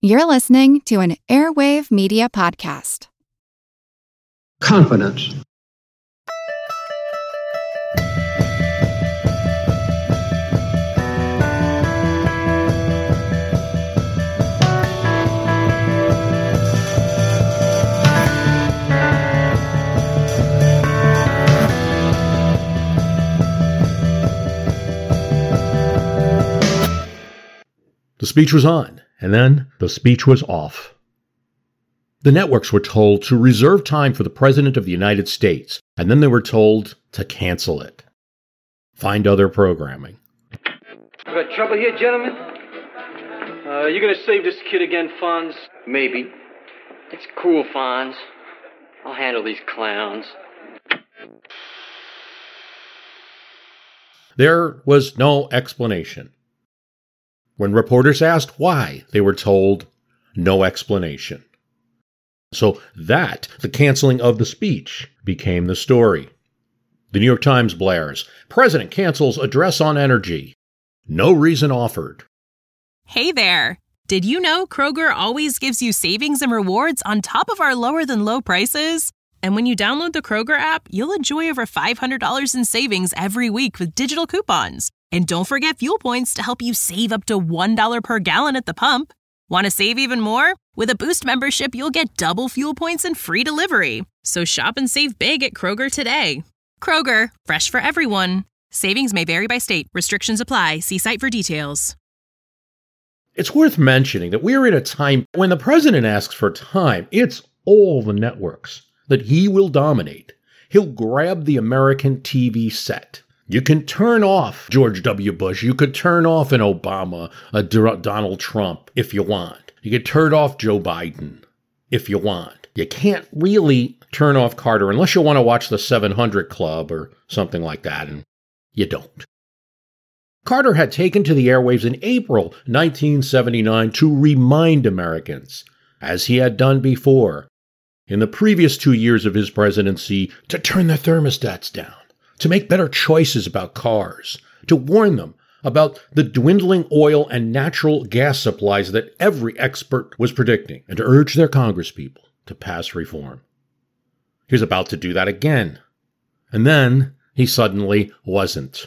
You're listening to an Airwave Media Podcast. Confidence. The speech was on, and then the speech was off. The networks were told to reserve time for the President of the United States, and then they were told to cancel it. Find other programming. We got trouble here, gentlemen? You gonna save this kid again, Fonz? Maybe. It's cool, Fonz. I'll handle these clowns. There was no explanation. When reporters asked why, they were told no explanation. So that, the canceling of the speech, became the story. The New York Times blares, President cancels address on energy. No reason offered. Hey there! Did you know Kroger always gives you savings and rewards on top of our lower-than-low prices? And when you download the Kroger app, you'll enjoy over $500 in savings every week with digital coupons. And don't forget fuel points to help you save up to $1 per gallon at the pump. Want to save even more? With a Boost membership, you'll get double fuel points and free delivery. So shop and save big at Kroger today. Kroger, fresh for everyone. Savings may vary by state. Restrictions apply. See site for details. It's worth mentioning that we're in a time when the president asks for time. It's all the networks that he will dominate. He'll grab the American TV set. You can turn off George W. Bush. You could turn off an Obama, a Donald Trump, if you want. You could turn off Joe Biden, if you want. You can't really turn off Carter unless you want to watch the 700 Club or something like that, and you don't. Carter had taken to the airwaves in April 1979 to remind Americans, as he had done before, in the previous 2 years of his presidency, to turn their thermostats down, to make better choices about cars, to warn them about the dwindling oil and natural gas supplies that every expert was predicting, and to urge their congresspeople to pass reform. He was about to do that again. And then he suddenly wasn't.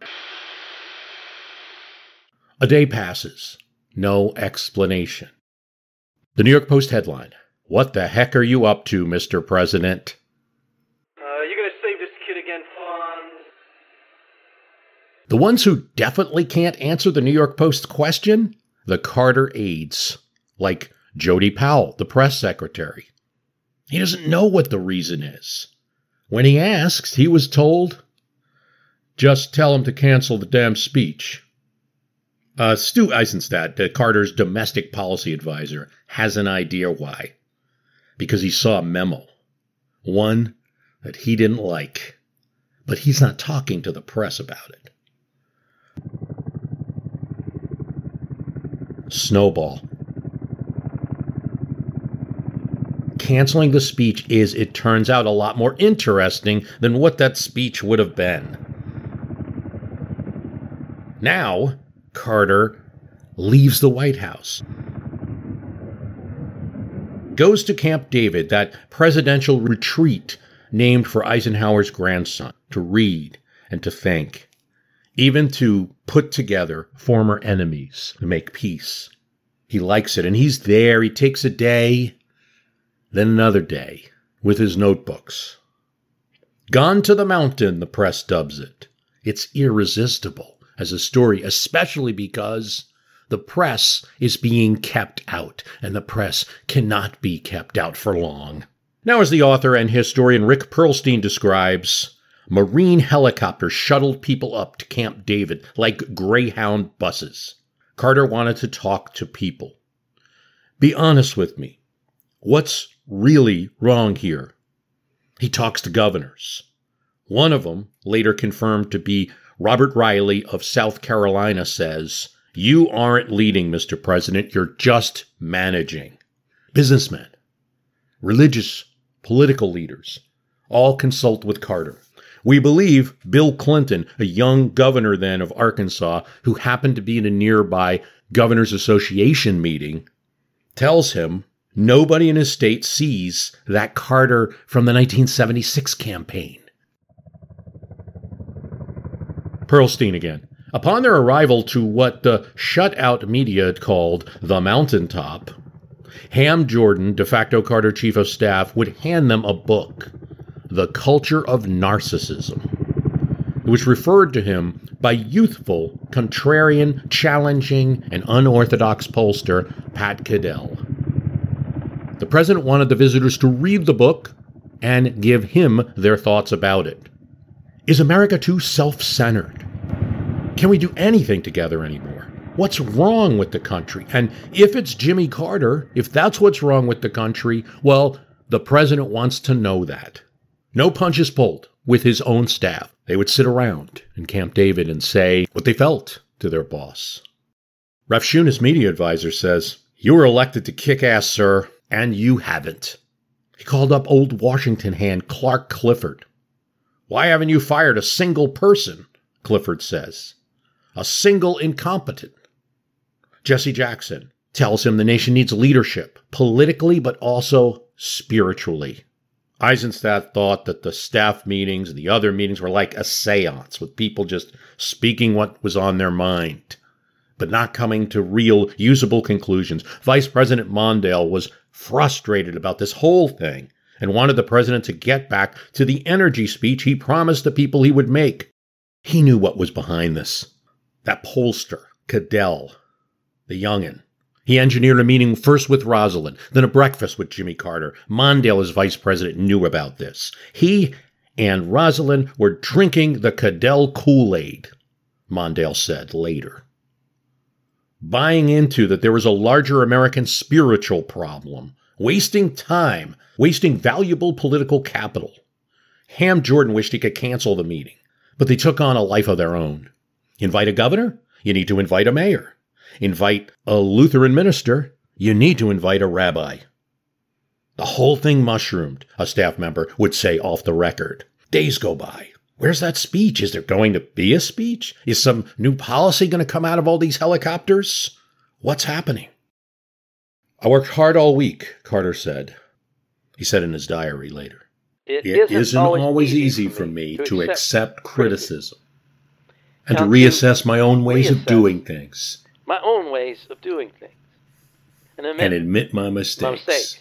A day passes. No explanation. The New York Post headline, "What the heck are you up to, Mr. President?" You gonna save this kid again, Fonz? The ones who definitely can't answer the New York Post question? The Carter aides, like Jody Powell, the press secretary. He doesn't know what the reason is. When he asked, he was told, just tell him to cancel the damn speech. Stu Eisenstadt, Carter's domestic policy advisor, has an idea why. Because he saw a memo. One that he didn't like. But he's not talking to the press about it. Snowball. Canceling the speech is, it turns out, a lot more interesting than what that speech would have been. Now, Carter leaves the White House, goes to Camp David, that presidential retreat named for Eisenhower's grandson, to read and to think, even to put together former enemies to make peace. He likes it, and he's there. He takes a day, then another day, with his notebooks. Gone to the mountain, the press dubs it. It's irresistible as a story, especially because the press is being kept out, and the press cannot be kept out for long. Now, as the author and historian Rick Perlstein describes, Marine helicopters shuttled people up to Camp David like Greyhound buses. Carter wanted to talk to people. Be honest with me. What's really wrong here? He talks to governors. One of them, later confirmed to be Robert Riley of South Carolina, says, "You aren't leading, Mr. President. You're just managing." Businessmen, religious, political leaders, all consult with Carter. We believe Bill Clinton, a young governor then of Arkansas, who happened to be in a nearby Governors Association meeting, tells him nobody in his state sees that Carter from the 1976 campaign. Pearlstein again. Upon their arrival to what the shutout media had called the mountaintop, Ham Jordan, de facto Carter chief of staff, would hand them a book, The Culture of Narcissism. It was referred to him by youthful, contrarian, challenging, and unorthodox pollster Pat Caddell. The president wanted the visitors to read the book and give him their thoughts about it. Is America too self-centered? Can we do anything together anymore? What's wrong with the country? And if it's Jimmy Carter, if that's what's wrong with the country, well, the president wants to know that. No punches pulled with his own staff. They would sit around in Camp David and say what they felt to their boss. Rafshoon's media advisor says, "You were elected to kick ass, sir, and you haven't." He called up old Washington hand Clark Clifford. "Why haven't you fired a single person?" Clifford says. "A single incompetent." Jesse Jackson tells him the nation needs leadership, politically but also spiritually. Eisenstadt thought that the staff meetings and the other meetings were like a seance, with people just speaking what was on their mind, but not coming to real, usable conclusions. Vice President Mondale was frustrated about this whole thing and wanted the president to get back to the energy speech he promised the people he would make. He knew what was behind this. That pollster, Caddell, the youngin'. He engineered a meeting first with Rosalind, then a breakfast with Jimmy Carter. Mondale, as vice president, knew about this. He and Rosalind were drinking the Caddell Kool-Aid, Mondale said later. Buying into that there was a larger American spiritual problem, wasting time, wasting valuable political capital. Ham Jordan wished he could cancel the meeting, but they took on a life of their own. Invite a governor? You need to invite a mayor. Invite a Lutheran minister? You need to invite a rabbi. The whole thing mushroomed, a staff member would say off the record. Days go by. Where's that speech? Is there going to be a speech? Is some new policy going to come out of all these helicopters? What's happening? "I worked hard all week," Carter said. He said in his diary later. It isn't always easy for me to accept criticism and to reassess my own ways of doing things. And admit my mistakes.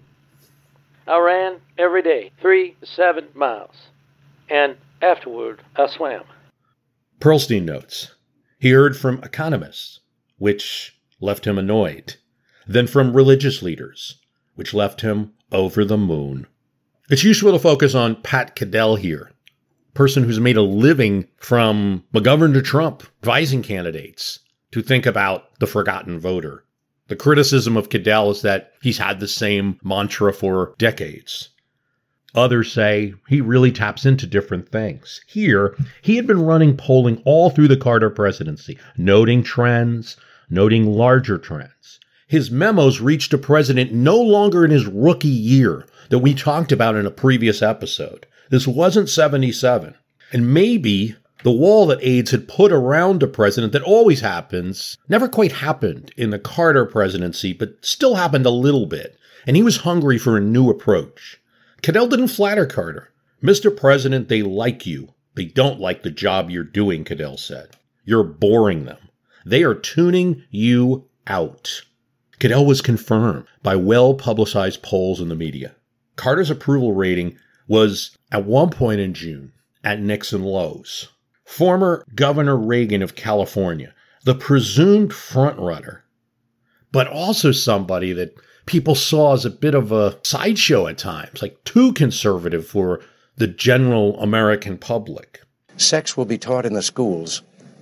I ran every day, 3 to 7 miles. And afterward, I swam. Pearlstein notes, he heard from economists, which left him annoyed. Then from religious leaders, which left him over the moon. It's useful to focus on Pat Caddell here, person who's made a living from McGovern to Trump, advising candidates to think about the forgotten voter. The criticism of Caddell is that he's had the same mantra for decades. Others say he really taps into different things. Here, he had been running polling all through the Carter presidency, noting trends, noting larger trends. His memos reached a president no longer in his rookie year that we talked about in a previous episode. This wasn't 77. And maybe the wall that aides had put around a president that always happens, never quite happened in the Carter presidency, but still happened a little bit. And he was hungry for a new approach. Caddell didn't flatter Carter. "Mr. President, they like you. They don't like the job you're doing," Caddell said. "You're boring them. They are tuning you out." Caddell was confirmed by well-publicized polls in the media. Carter's approval rating was, at one point in June, at Nixon lows. Former Governor Reagan of California, the presumed frontrunner, but also somebody that people saw as a bit of a sideshow at times, like too conservative for the general American public. Sex will be taught in the schools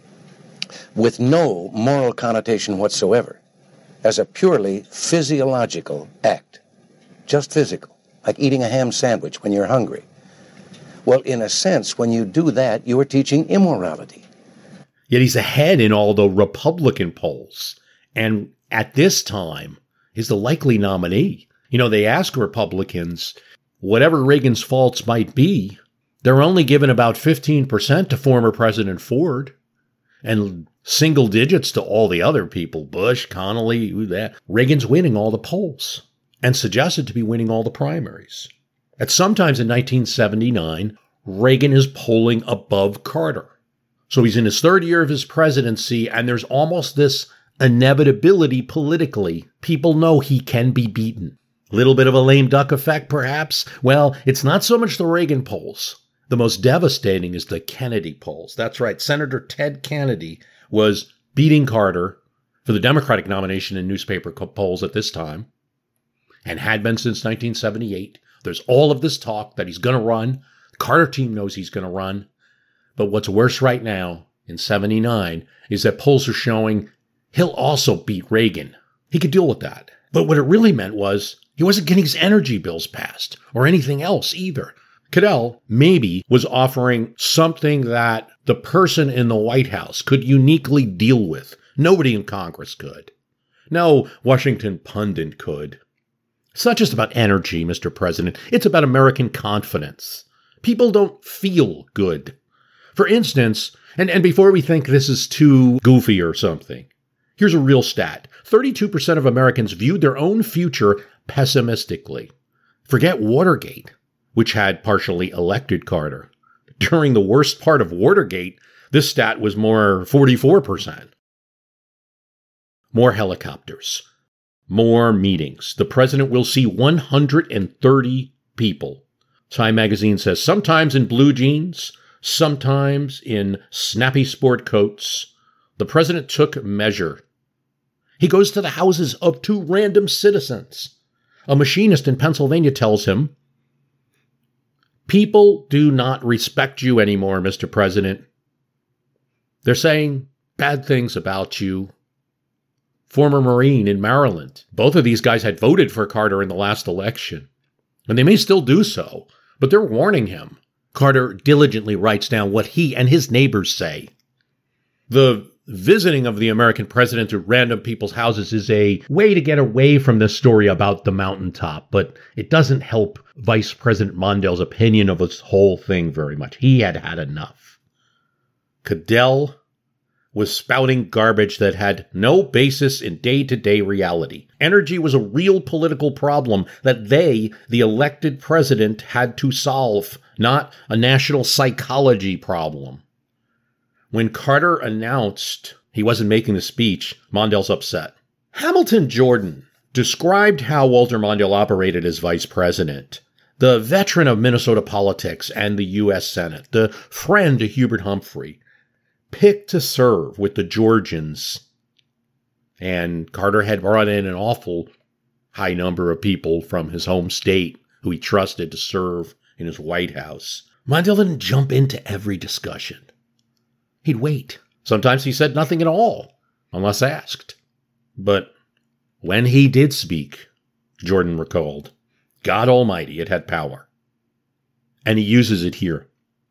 with no moral connotation whatsoever, as a purely physiological act. Just physical, like eating a ham sandwich when you're hungry. Well, in a sense, when you do that, you are teaching immorality. Yet he's ahead in all the Republican polls, and at this time is the likely nominee. You know, they ask Republicans, whatever Reagan's faults might be, they're only giving about 15% to former President Ford. And single digits to all the other people, Bush, Connolly, Reagan's winning all the polls and suggested to be winning all the primaries. At sometimes in 1979, Reagan is polling above Carter. So he's in his third year of his presidency, and there's almost this inevitability politically. People know he can be beaten. Little bit of a lame duck effect, perhaps? Well, it's not so much the Reagan polls. The most devastating is the Kennedy polls. That's right. Senator Ted Kennedy was beating Carter for the Democratic nomination in newspaper polls at this time, and had been since 1978. There's all of this talk that he's going to run. The Carter team knows he's going to run. But what's worse right now, in 79, is that polls are showing he'll also beat Reagan. He could deal with that. But what it really meant was he wasn't getting his energy bills passed or anything else either. Cadell maybe was offering something that the person in the White House could uniquely deal with. Nobody in Congress could. No Washington pundit could. It's not just about energy, Mr. President. It's about American confidence. People don't feel good. For instance, and before we think this is too goofy or something, here's a real stat. 32% of Americans viewed their own future pessimistically. Forget Watergate, which had partially elected Carter. During the worst part of Watergate, this stat was more 44%. More helicopters. More meetings. The president will see 130 people. Time magazine says sometimes in blue jeans, sometimes in snappy sport coats. The president took measure. He goes to the houses of 2 random citizens. A machinist in Pennsylvania tells him, "People do not respect you anymore, Mr. President. They're saying bad things about you." Former Marine in Maryland. Both of these guys had voted for Carter in the last election, and they may still do so, but they're warning him. Carter diligently writes down what he and his neighbors say. The visiting of the American president to random people's houses is a way to get away from this story about the mountaintop, but it doesn't help Vice President Mondale's opinion of this whole thing very much. He had had enough. Cadell was spouting garbage that had no basis in day-to-day reality. Energy was a real political problem that they, the elected president, had to solve, not a national psychology problem. When Carter announced he wasn't making the speech, Mondale's upset. Hamilton Jordan described how Walter Mondale operated as vice president. The veteran of Minnesota politics and the U.S. Senate, the friend to Hubert Humphrey, picked to serve with the Georgians. And Carter had brought in an awful high number of people from his home state who he trusted to serve in his White House. Mondale didn't jump into every discussion. He'd wait. Sometimes he said nothing at all, unless asked. But when he did speak, Jordan recalled, God Almighty, it had power. And he uses it here.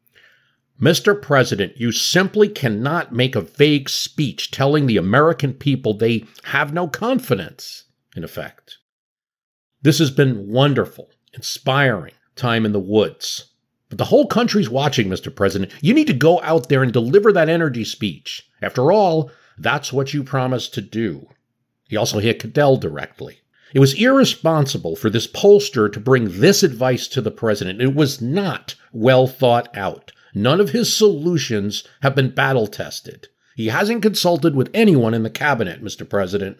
Mr. President, you simply cannot make a vague speech telling the American people they have no confidence, in effect. This has been wonderful, inspiring time in the woods. But the whole country's watching, Mr. President. You need to go out there and deliver that energy speech. After all, that's what you promised to do. He also hit Cadell directly. It was irresponsible for this pollster to bring this advice to the president. It was not well thought out. None of his solutions have been battle-tested. He hasn't consulted with anyone in the cabinet, Mr. President.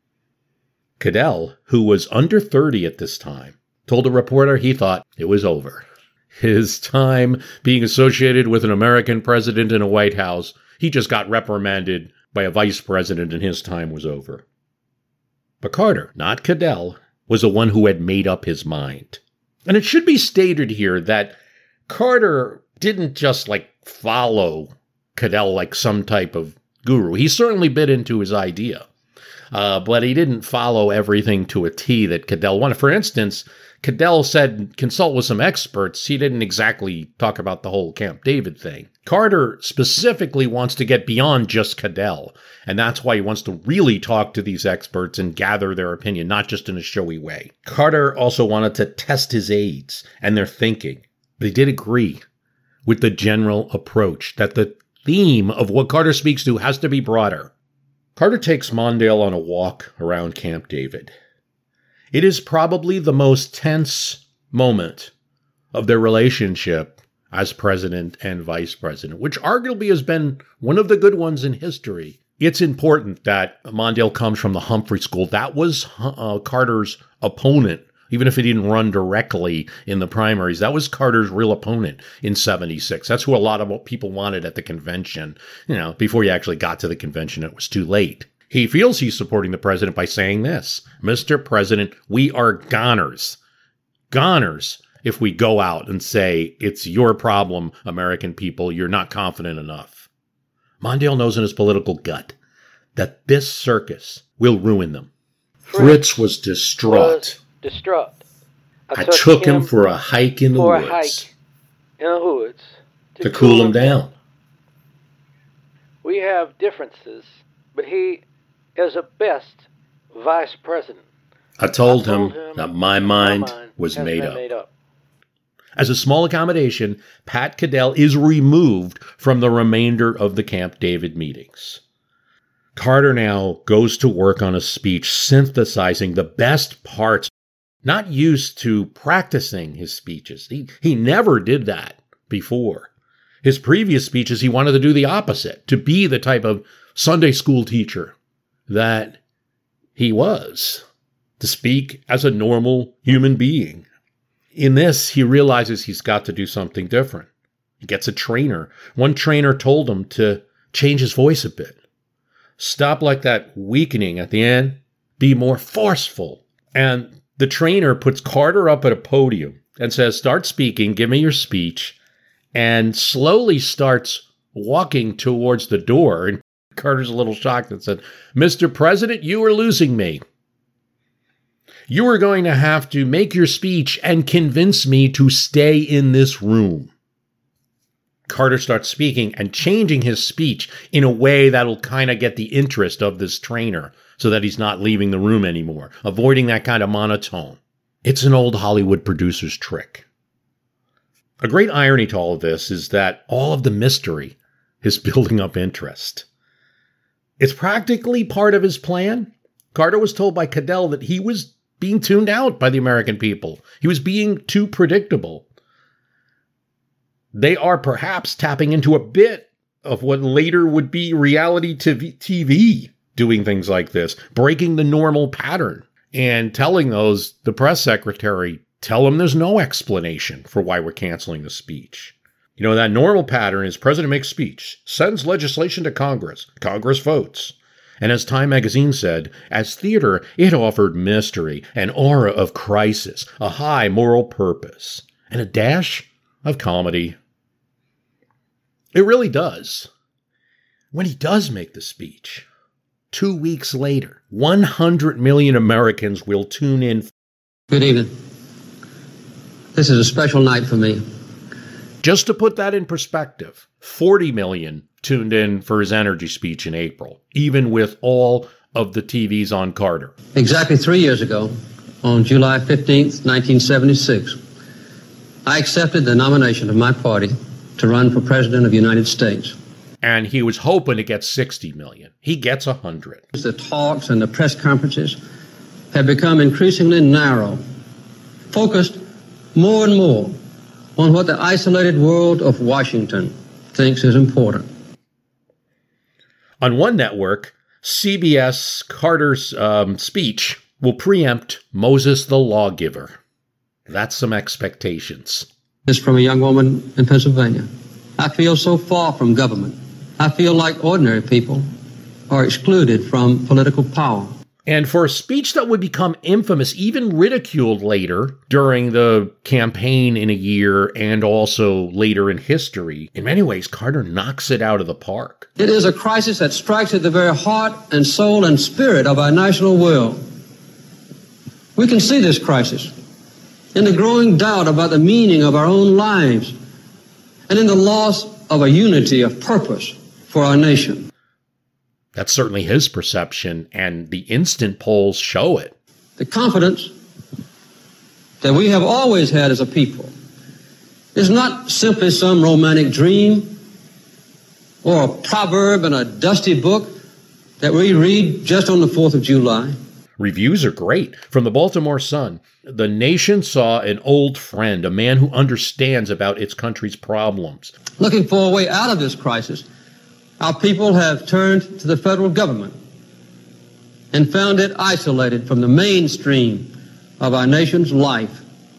Cadell, who was under 30 at this time, told a reporter he thought it was over. His time being associated with an American president in a White House, he just got reprimanded by a vice president and his time was over. But Carter, not Cadell, was the one who had made up his mind. And it should be stated here that Carter didn't just follow Cadell like some type of guru. He certainly bit into his idea, but he didn't follow everything to a T that Cadell wanted. For instance, Cadell said consult with some experts. He didn't exactly talk about the whole Camp David thing. Carter specifically wants to get beyond just Cadell, and that's why he wants to really talk to these experts and gather their opinion, not just in a showy way. Carter also wanted to test his aides and their thinking. They did agree with the general approach that the theme of what Carter speaks to has to be broader. Carter takes Mondale on a walk around Camp David. It is probably the most tense moment of their relationship as president and vice president, which arguably has been one of the good ones in history. It's important that Mondale comes from the Humphrey School. That was Carter's opponent, even if he didn't run directly in the primaries. That was Carter's real opponent in 76. That's who a lot of people wanted at the convention. Before he actually got to the convention, it was too late. He feels he's supporting the president by saying this: Mr. President, we are goners. Goners if we go out and say, it's your problem, American people, you're not confident enough. Mondale knows in his political gut that this circus will ruin them. Fritz was distraught. I took him for a hike in the woods. To cool him down. We have differences, but he is a best vice president. I told him that my mind was made up. As a small accommodation, Pat Caddell is removed from the remainder of the Camp David meetings. Carter now goes to work on a speech synthesizing the best parts, not used to practicing his speeches. He never did that before. His previous speeches, he wanted to do the opposite, to be the type of Sunday school teacher that he was, to speak as a normal human being. In this, he realizes he's got to do something different. He gets a trainer. One trainer told him to change his voice a bit. Stop like that weakening at the end. Be more forceful. And the trainer puts Carter up at a podium and says, start speaking, give me your speech, and slowly starts walking towards the door. And Carter's a little shocked and said, Mr. President, you are losing me. You are going to have to make your speech and convince me to stay in this room. Carter starts speaking and changing his speech in a way that'll kind of get the interest of this trainer so that he's not leaving the room anymore, avoiding that kind of monotone. It's an old Hollywood producer's trick. A great irony to all of this is that all of the mystery is building up interest. It's practically part of his plan. Carter was told by Caddell that he was being tuned out by the American people. He was being too predictable. They are perhaps tapping into a bit of what later would be reality TV, doing things like this, breaking the normal pattern and telling the press secretary, tell him there's no explanation for why we're canceling the speech. That normal pattern is president makes speech, sends legislation to Congress, Congress votes. And as Time magazine said, as theater, it offered mystery, an aura of crisis, a high moral purpose, and a dash of comedy. It really does. When he does make the speech, 2 weeks later, 100 million Americans will tune in. Good evening. This is a special night for me. Just to put that in perspective, 40 million tuned in for his energy speech in April, even with all of the TVs on Carter. Exactly 3 years ago, on July 15th, 1976, I accepted the nomination of my party to run for President of the United States. And he was hoping to get 60 million. He gets 100. The talks and the press conferences have become increasingly narrow, focused more and more on what the isolated world of Washington thinks is important. On one network, CBS Carter's speech will preempt Moses the Lawgiver. That's some expectations. This is from a young woman in Pennsylvania. I feel so far from government. I feel like ordinary people are excluded from political power. And for a speech that would become infamous, even ridiculed later during the campaign in a year and also later in history, in many ways, Carter knocks it out of the park. It is a crisis that strikes at the very heart and soul and spirit of our national will. We can see this crisis in the growing doubt about the meaning of our own lives and in the loss of a unity of purpose for our nation. That's certainly his perception, and the instant polls show it. The confidence that we have always had as a people is not simply some romantic dream. or a proverb in a dusty book that we read just on the 4th of July. Reviews are great. From the Baltimore Sun, the nation saw an old friend, a man who understands about its country's problems. Looking for a way out of this crisis, our people have turned to the federal government and found it isolated from the mainstream of our nation's life.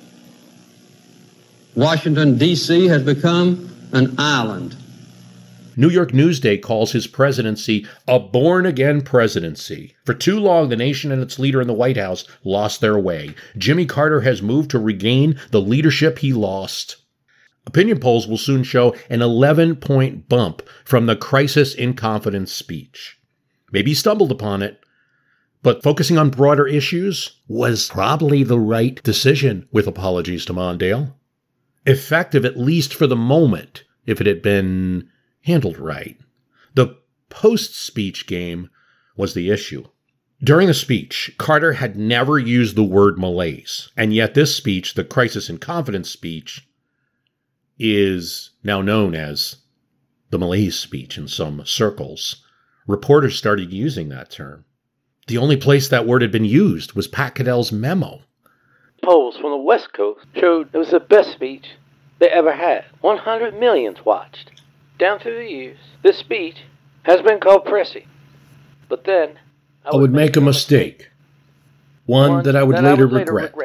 Washington, D.C. has become an island. New York Newsday calls his presidency a born-again presidency. For too long, the nation and its leader in the White House lost their way. Jimmy Carter has moved to regain the leadership he lost. Opinion polls will soon show an 11-point bump from the crisis in confidence speech. Maybe he stumbled upon it, but focusing on broader issues was probably the right decision, with apologies to Mondale. Effective, at least for the moment, if it had been handled right. The post-speech game was the issue. During the speech, Carter had never used the word malaise, and yet this speech, the crisis in confidence speech, is now known as the malaise speech in some circles. Reporters started using that term. The only place that word had been used was Pat Caddell's memo. Polls from the West Coast showed it was the best speech they ever had. 100 million watched. Down through the years, this speech has been called pressy. But then I would make a mistake. One that I would later regret.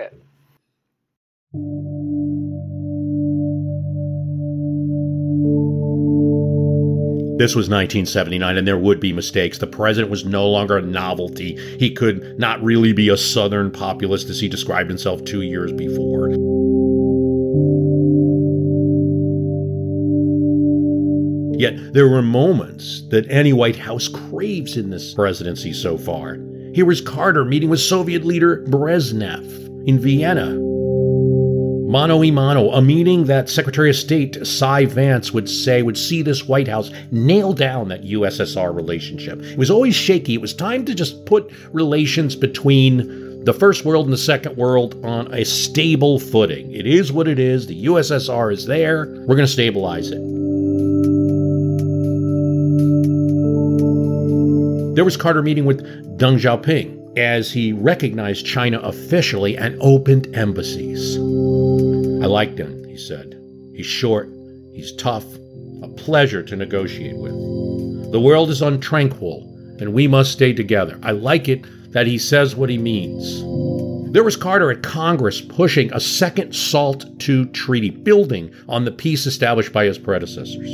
This was 1979, and there would be mistakes. The president was no longer a novelty. He could not really be a Southern populist as he described himself 2 years before. Yet there were moments that any White House craves in this presidency so far. Here was Carter meeting with Soviet leader Brezhnev in Vienna. Mano a mano, a meeting that Secretary of State Cy Vance would see this White House nail down that USSR relationship. It was always shaky. It was time to just put relations between the First World and the Second World on a stable footing. It is what it is. The USSR is there. We're going to stabilize it. There was Carter meeting with Deng Xiaoping as he recognized China officially and opened embassies. I liked him, he said. He's short, he's tough, a pleasure to negotiate with. The world is untranquil, and we must stay together. I like it that he says what he means. There was Carter at Congress pushing a second SALT II treaty, building on the peace established by his predecessors.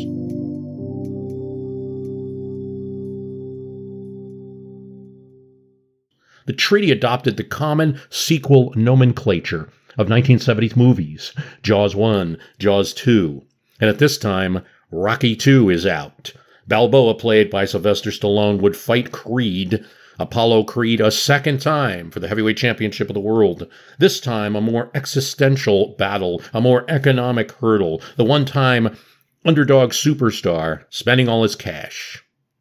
The treaty adopted the common sequel nomenclature of 1970s movies, Jaws 1, Jaws 2. And at this time, Rocky 2 is out. Balboa, played by Sylvester Stallone, would fight Creed, Apollo Creed, a second time for the heavyweight championship of the world. This time, a more existential battle, a more economic hurdle. The one-time underdog superstar spending all his cash.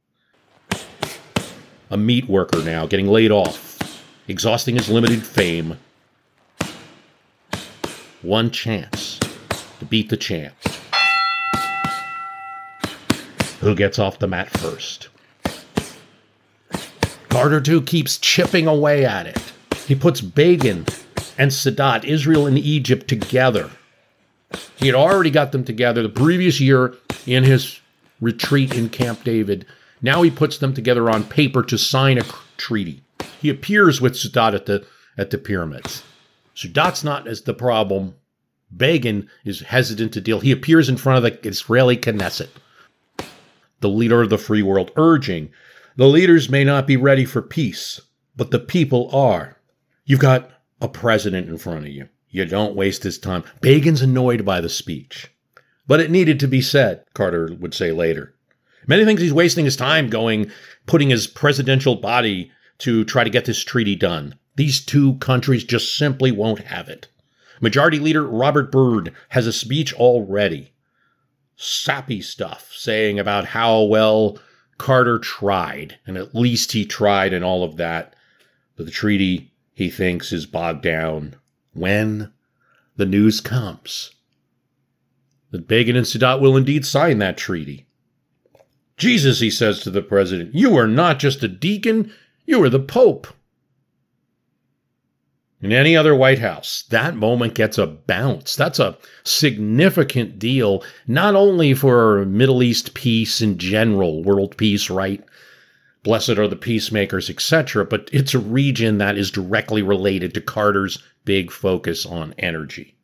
A meat worker now, getting laid off, exhausting his limited fame. One chance to beat the champ. Who gets off the mat first? Carter, too, keeps chipping away at it. He puts Begin and Sadat, Israel and Egypt, together. He had already got them together the previous year in his retreat in Camp David. Now he puts them together on paper to sign a treaty. He appears with Sadat at the pyramids. Sadat's not as the problem. Begin is hesitant to deal. He appears in front of the Israeli Knesset, the leader of the free world, urging, the leaders may not be ready for peace, but the people are. You've got a president in front of you. You don't waste his time. Begin's annoyed by the speech. But it needed to be said, Carter would say later. Many thinks he's wasting his time putting his presidential body to try to get this treaty done. These two countries just simply won't have it. Majority Leader Robert Byrd has a speech already. Sappy stuff, saying about how well Carter tried, and at least he tried and all of that. But the treaty, he thinks, is bogged down when the news comes that Begin and Sadat will indeed sign that treaty. Jesus, he says to the president, you are not just a deacon, you are the Pope. In any other White House, that moment gets a bounce. That's a significant deal, not only for Middle East peace in general, world peace, right? Blessed are the peacemakers, etc., but it's a region that is directly related to Carter's big focus on energy.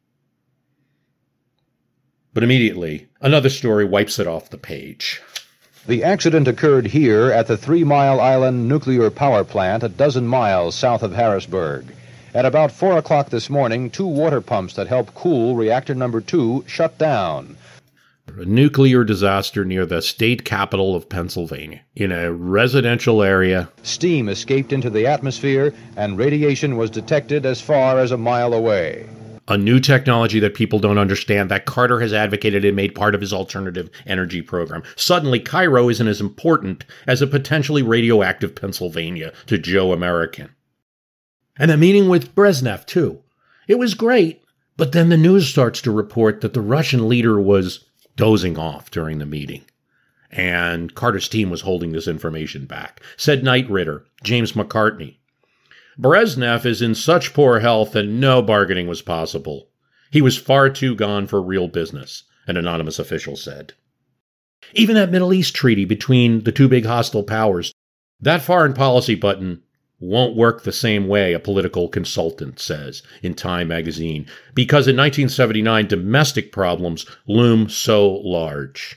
But immediately, another story wipes it off the page. The accident occurred here at the 3 Mile Island nuclear power plant a dozen miles south of Harrisburg. At about 4 o'clock this morning, 2 water pumps that help cool reactor number 2 shut down. A nuclear disaster near the state capital of Pennsylvania, in a residential area. Steam escaped into the atmosphere, and radiation was detected as far as a mile away. A new technology that people don't understand, that Carter has advocated and made part of his alternative energy program. Suddenly, Cairo isn't as important as a potentially radioactive Pennsylvania to Joe American. And a meeting with Brezhnev, too. It was great, but then the news starts to report that the Russian leader was dozing off during the meeting. And Carter's team was holding this information back. Said Knight Ridder, James McCartney, Brezhnev is in such poor health that no bargaining was possible. He was far too gone for real business, an anonymous official said. Even that Middle East treaty between the two big hostile powers, that foreign policy button won't work the same way, a political consultant says in Time magazine, because in 1979 domestic problems loom so large.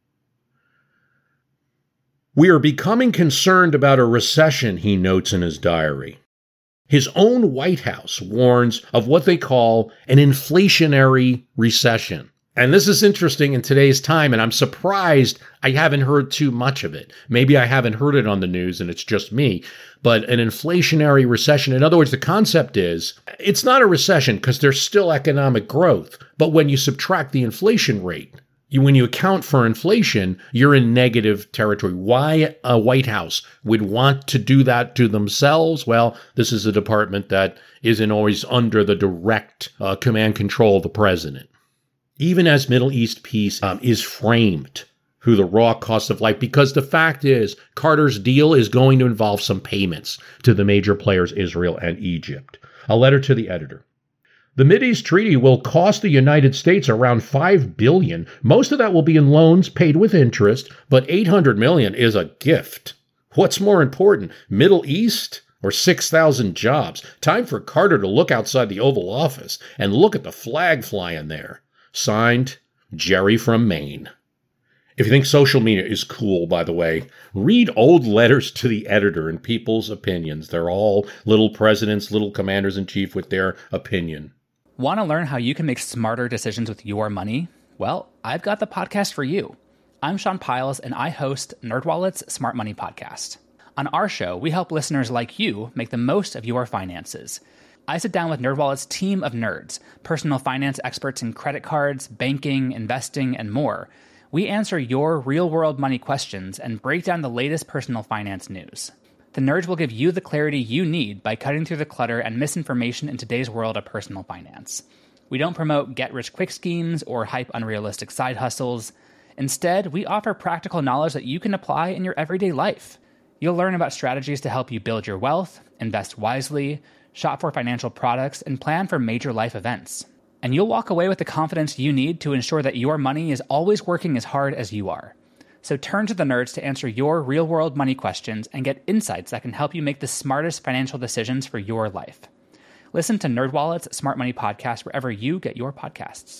We are becoming concerned about a recession, he notes in his diary. His own White House warns of what they call an inflationary recession. And this is interesting in today's time, and I'm surprised I haven't heard too much of it. Maybe I haven't heard it on the news and it's just me. But an inflationary recession, in other words, the concept is, it's not a recession because there's still economic growth. But when you subtract the inflation rate, when you account for inflation, you're in negative territory. Why a White House would want to do that to themselves? Well, this is a department that isn't always under the direct command control of the president. Even as Middle East peace is framed through the raw cost of life, because the fact is Carter's deal is going to involve some payments to the major players, Israel and Egypt. A letter to the editor. The Mideast Treaty will cost the United States around $5 billion. Most of that will be in loans paid with interest, but $800 million is a gift. What's more important, Middle East or 6,000 jobs? Time for Carter to look outside the Oval Office and look at the flag flying there. Signed, Jerry from Maine. If you think social media is cool, by the way, read old letters to the editor and people's opinions. They're all little presidents, little commanders-in-chief with their opinion. Want to learn how you can make smarter decisions with your money? Well, I've got the podcast for you. I'm Sean Piles, and I host NerdWallet's Smart Money Podcast. On our show, we help listeners like you make the most of your finances. I sit down with NerdWallet's team of nerds, personal finance experts in credit cards, banking, investing, and more. We answer your real-world money questions and break down the latest personal finance news. The nerds will give you the clarity you need by cutting through the clutter and misinformation in today's world of personal finance. We don't promote get-rich-quick schemes or hype unrealistic side hustles. Instead, we offer practical knowledge that you can apply in your everyday life. You'll learn about strategies to help you build your wealth, invest wisely, shop for financial products, and plan for major life events. And you'll walk away with the confidence you need to ensure that your money is always working as hard as you are. So turn to the nerds to answer your real-world money questions and get insights that can help you make the smartest financial decisions for your life. Listen to NerdWallet's Smart Money Podcast wherever you get your podcasts.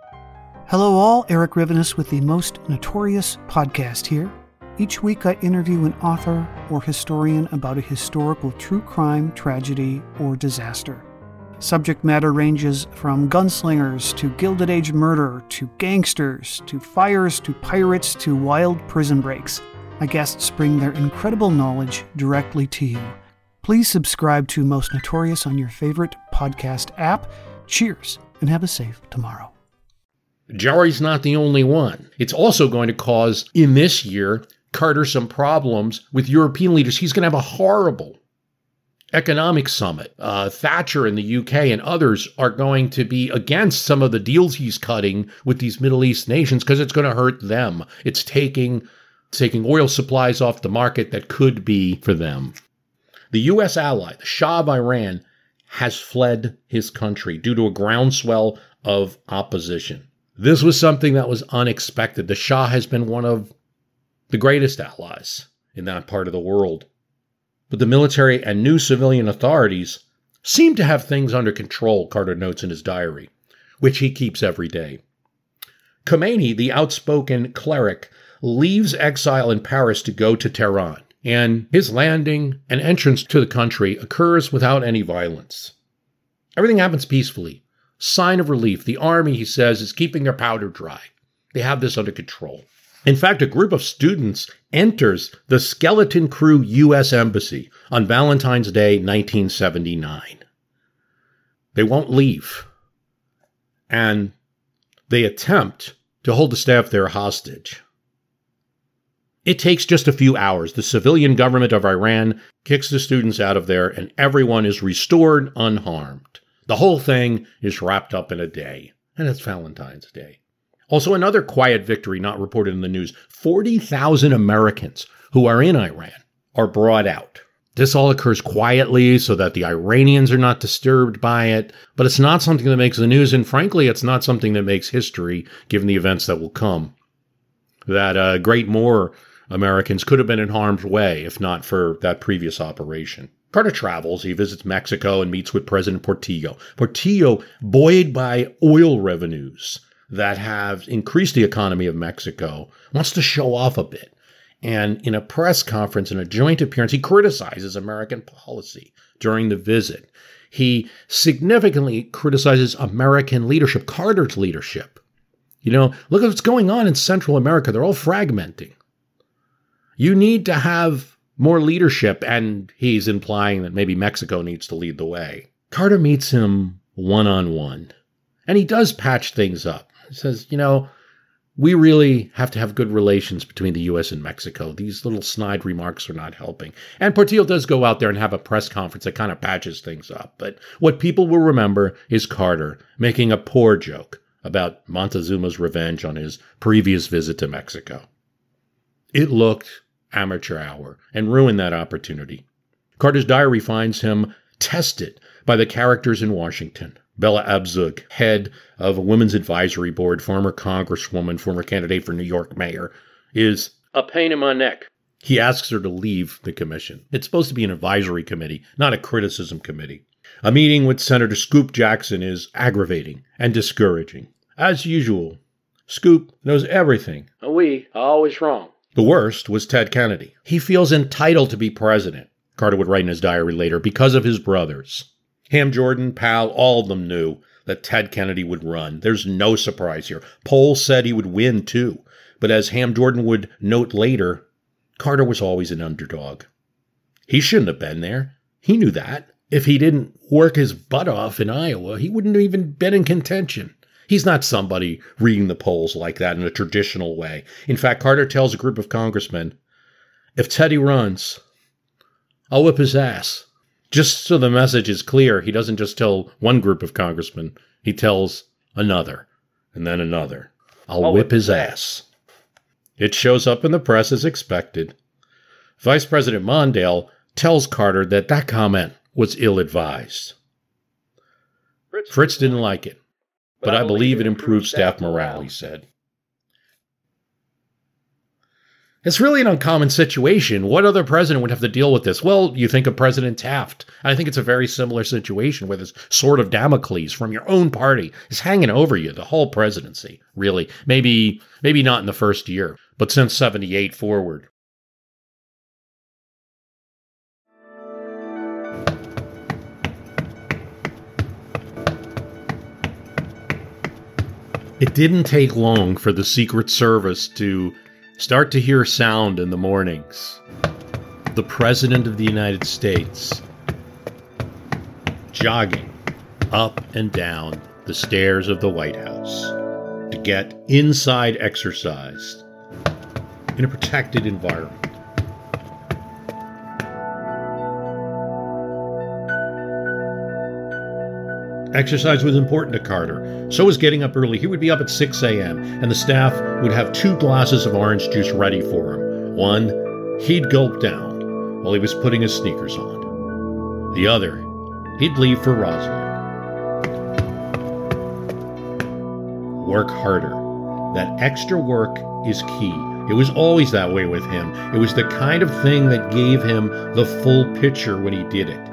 Hello all, Eric Rivenes with the Most Notorious Podcast here. Each week I interview an author or historian about a historical true crime, tragedy, or disaster. Subject matter ranges from gunslingers to Gilded Age murder to gangsters to fires to pirates to wild prison breaks. My guests bring their incredible knowledge directly to you. Please subscribe to Most Notorious on your favorite podcast app. Cheers, and have a safe tomorrow. Jerry's not the only one. It's also going to cause, in this year, Carter some problems with European leaders. He's going to have a horrible economic summit. Thatcher in the UK and others are going to be against some of the deals he's cutting with these Middle East nations because it's going to hurt them. It's taking taking oil supplies off the market that could be for them. The U.S. ally, the Shah of Iran, has fled his country due to a groundswell of opposition. This was something that was unexpected. The Shah has been one of the greatest allies in that part of the world. But the military and new civilian authorities seem to have things under control, Carter notes in his diary, which he keeps every day. Khomeini, the outspoken cleric, leaves exile in Paris to go to Tehran, and his landing and entrance to the country occurs without any violence. Everything happens peacefully. Sign of relief. The army, he says, is keeping their powder dry. They have this under control. In fact, a group of students enters the Skeleton Crew U.S. Embassy on Valentine's Day, 1979. They won't leave. And they attempt to hold the staff there hostage. It takes just a few hours. The civilian government of Iran kicks the students out of there, and everyone is restored unharmed. The whole thing is wrapped up in a day, and it's Valentine's Day. Also, another quiet victory not reported in the news. 40,000 Americans who are in Iran are brought out. This all occurs quietly so that the Iranians are not disturbed by it, but it's not something that makes the news, and frankly, it's not something that makes history, given the events that will come. That a great more Americans could have been in harm's way if not for that previous operation. Carter travels. He visits Mexico and meets with President Portillo. Portillo, buoyed by oil revenues that have increased the economy of Mexico, wants to show off a bit. And in a press conference, in a joint appearance, he criticizes American policy during the visit. He significantly criticizes American leadership, Carter's leadership. You know, look at what's going on in Central America. They're all fragmenting. You need to have more leadership, and he's implying that maybe Mexico needs to lead the way. Carter meets him one-on-one, and he does patch things up. He says, you know, we really have to have good relations between the U.S. and Mexico. These little snide remarks are not helping. And Portillo does go out there and have a press conference that kind of patches things up. But what people will remember is Carter making a poor joke about Montezuma's revenge on his previous visit to Mexico. It looked amateur hour and ruined that opportunity. Carter's diary finds him tested by the characters in Washington. Bella Abzug, head of a women's advisory board, former congresswoman, former candidate for New York mayor, is a pain in my neck. He asks her to leave the commission. It's supposed to be an advisory committee, not a criticism committee. A meeting with Senator Scoop Jackson is aggravating and discouraging. As usual, Scoop knows everything, and we are always wrong. The worst was Ted Kennedy. He feels entitled to be president, Carter would write in his diary later, because of his brothers. Ham Jordan, Powell, all of them knew that Ted Kennedy would run. There's no surprise here. Polls said he would win, too. But as Ham Jordan would note later, Carter was always an underdog. He shouldn't have been there. He knew that. If he didn't work his butt off in Iowa, he wouldn't have even been in contention. He's not somebody reading the polls like that in a traditional way. In fact, Carter tells a group of congressmen, if Teddy runs, I'll whip his ass. Just so the message is clear, he doesn't just tell one group of congressmen, he tells another, and then another. I'll whip his ass. It shows up in the press as expected. Vice President Mondale tells Carter that that comment was ill-advised. Fritz didn't like it, but I believe it improved staff morale, he said. It's really an uncommon situation. What other president would have to deal with this? Well, you think of President Taft. And I think it's a very similar situation where this sword of Damocles from your own party is hanging over you the whole presidency, really. Maybe not in the first year, but since 78 forward. It didn't take long for the Secret Service to start to hear sound in the mornings. The President of the United States jogging up and down the stairs of the White House to get inside exercise in a protected environment. Exercise was important to Carter. So was getting up early. He would be up at 6 a.m., and the staff would have 2 glasses of orange juice ready for him. One, he'd gulp down while he was putting his sneakers on. The other, he'd leave for Rosalind. Work harder. That extra work is key. It was always that way with him. It was the kind of thing that gave him the full picture when he did it.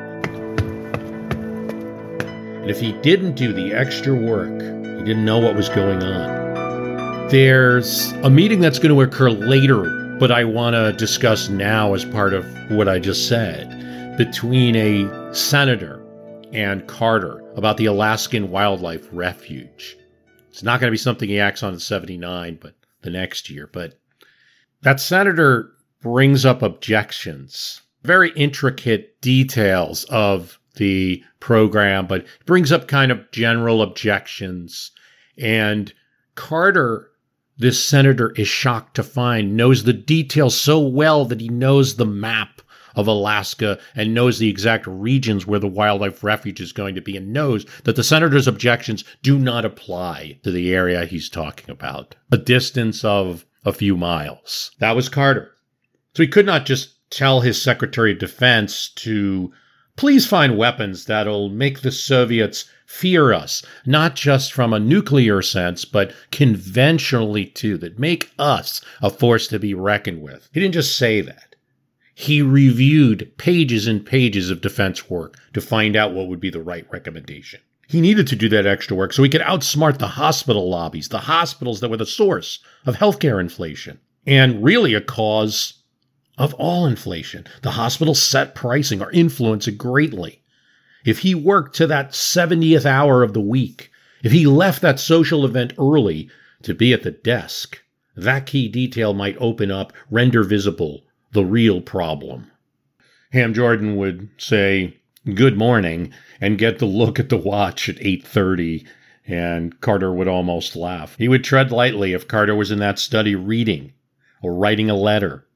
And if he didn't do the extra work, he didn't know what was going on. There's a meeting that's going to occur later, but I want to discuss now as part of what I just said, between a senator and Carter about the Alaskan Wildlife Refuge. It's not going to be something he acts on in 79, but the next year. But that senator brings up objections, very intricate details of the program, but brings up kind of general objections. And Carter, this senator, is shocked to find, knows the details so well that he knows the map of Alaska and knows the exact regions where the wildlife refuge is going to be, and knows that the senator's objections do not apply to the area he's talking about, a distance of a few miles. That was Carter. So he could not just tell his Secretary of Defense to please find weapons that'll make the Soviets fear us, not just from a nuclear sense, but conventionally too, that make us a force to be reckoned with. He didn't just say that. He reviewed pages and pages of defense work to find out what would be the right recommendation. He needed to do that extra work so he could outsmart the hospital lobbies, the hospitals that were the source of healthcare inflation, and really a cause of all inflation. The hospitals set pricing or influence it greatly. If he worked to that 70th hour of the week, if he left that social event early to be at the desk, that key detail might open up, render visible the real problem. Ham Jordan would say, "Good morning," and get the look at the watch at 8:30, and Carter would almost laugh. He would tread lightly if Carter was in that study reading or writing a letter,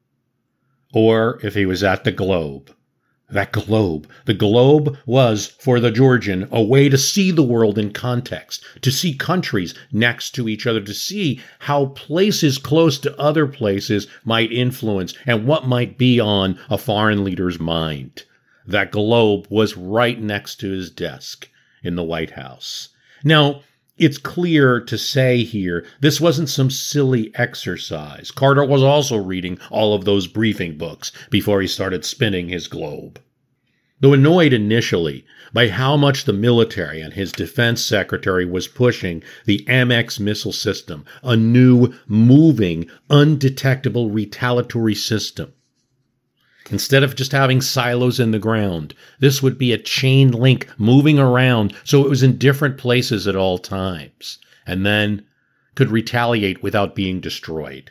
or if he was at the Globe. That Globe. The Globe was, for the Georgian, a way to see the world in context, to see countries next to each other, to see how places close to other places might influence and what might be on a foreign leader's mind. That Globe was right next to his desk in the White House. Now, it's clear to say here, this wasn't some silly exercise. Carter was also reading all of those briefing books before he started spinning his globe. Though annoyed initially by how much the military and his defense secretary was pushing the MX missile system, a new, moving, undetectable retaliatory system. Instead of just having silos in the ground, this would be a chain link moving around so it was in different places at all times, and then could retaliate without being destroyed.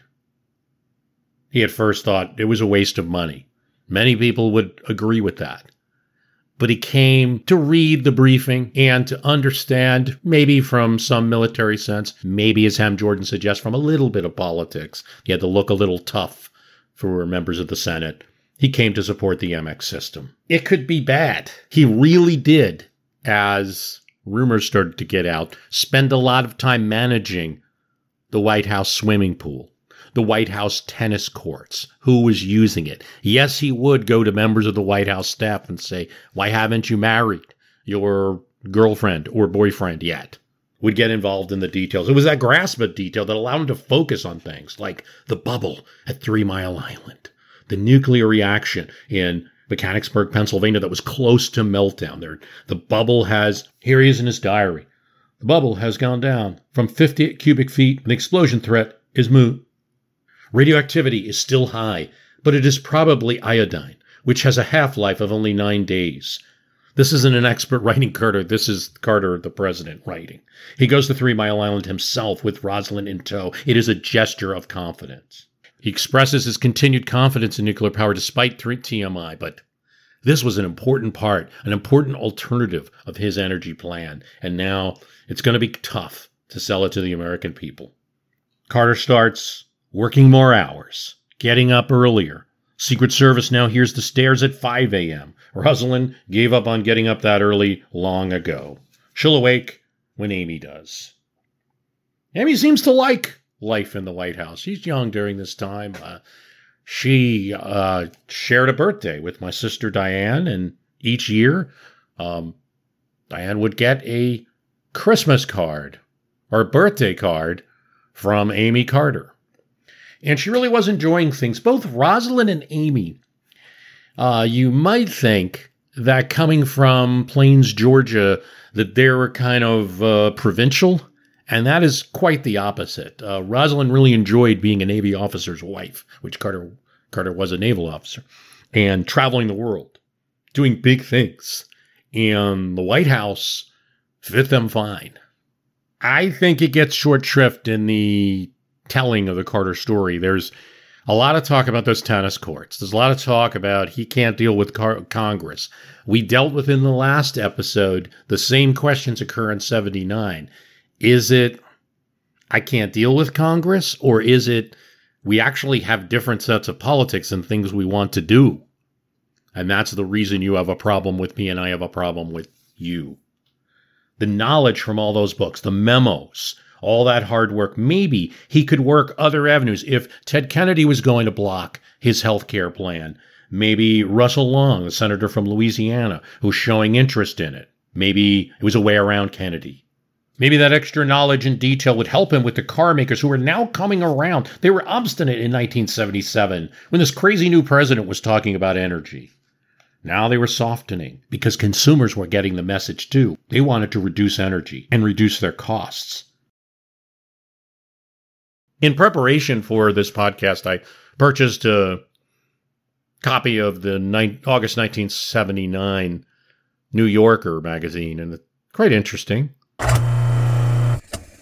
He at first thought it was a waste of money. Many people would agree with that. But he came to read the briefing and to understand, maybe from some military sense, maybe, as Ham Jordan suggests, from a little bit of politics. He had to look a little tough for members of the Senate. He came to support the MX system. It could be bad. He really did, as rumors started to get out, spend a lot of time managing the White House swimming pool, the White House tennis courts, who was using it. Yes, he would go to members of the White House staff and say, "Why haven't you married your girlfriend or boyfriend yet?" Would get involved in the details. It was that grasp of detail that allowed him to focus on things like the bubble at 3 Mile Island, the nuclear reaction in Mechanicsburg, Pennsylvania that was close to meltdown. The bubble has, here he is in his diary, the bubble has gone down from 50 cubic feet. The explosion threat is moot. Radioactivity is still high, but it is probably iodine, which has a half-life of only 9 days. This isn't an expert writing Carter. This is Carter, the president, writing. He goes to 3 Mile Island himself with Rosalind in tow. It is a gesture of confidence. He expresses his continued confidence in nuclear power despite TMI, but this was an important part, an important alternative of his energy plan, and now it's going to be tough to sell it to the American people. Carter starts working more hours, getting up earlier. Secret Service now hears the stairs at 5 a.m. Rosalind gave up on getting up that early long ago. She'll awake when Amy does. Amy seems to like life in the White House. She's young during this time. she shared a birthday with my sister Diane, and each year Diane would get a Christmas card or birthday card from Amy Carter. And she really was enjoying things. Both Rosalind and Amy, you might think that coming from Plains, Georgia, that they were kind of provincial, and that is quite the opposite. Rosalind really enjoyed being a Navy officer's wife, which Carter was a naval officer, and traveling the world, doing big things. And the White House fit them fine. I think it gets short shrift in the telling of the Carter story. There's a lot of talk about those tennis courts. There's a lot of talk about he can't deal with Congress. We dealt with in the last episode, the same questions occur in 79. Is it, I can't deal with Congress? Or is it, we actually have different sets of politics and things we want to do? And that's the reason you have a problem with me and I have a problem with you. The knowledge from all those books, the memos, all that hard work. Maybe he could work other avenues. If Ted Kennedy was going to block his health care plan, maybe Russell Long, the senator from Louisiana, who's showing interest in it. Maybe it was a way around Kennedy. Maybe that extra knowledge and detail would help him with the car makers who are now coming around. They were obstinate in 1977 when this crazy new president was talking about energy. Now they were softening because consumers were getting the message too. They wanted to reduce energy and reduce their costs. In preparation for this podcast, I purchased a copy of the August 1979 New Yorker magazine, and it's quite interesting. A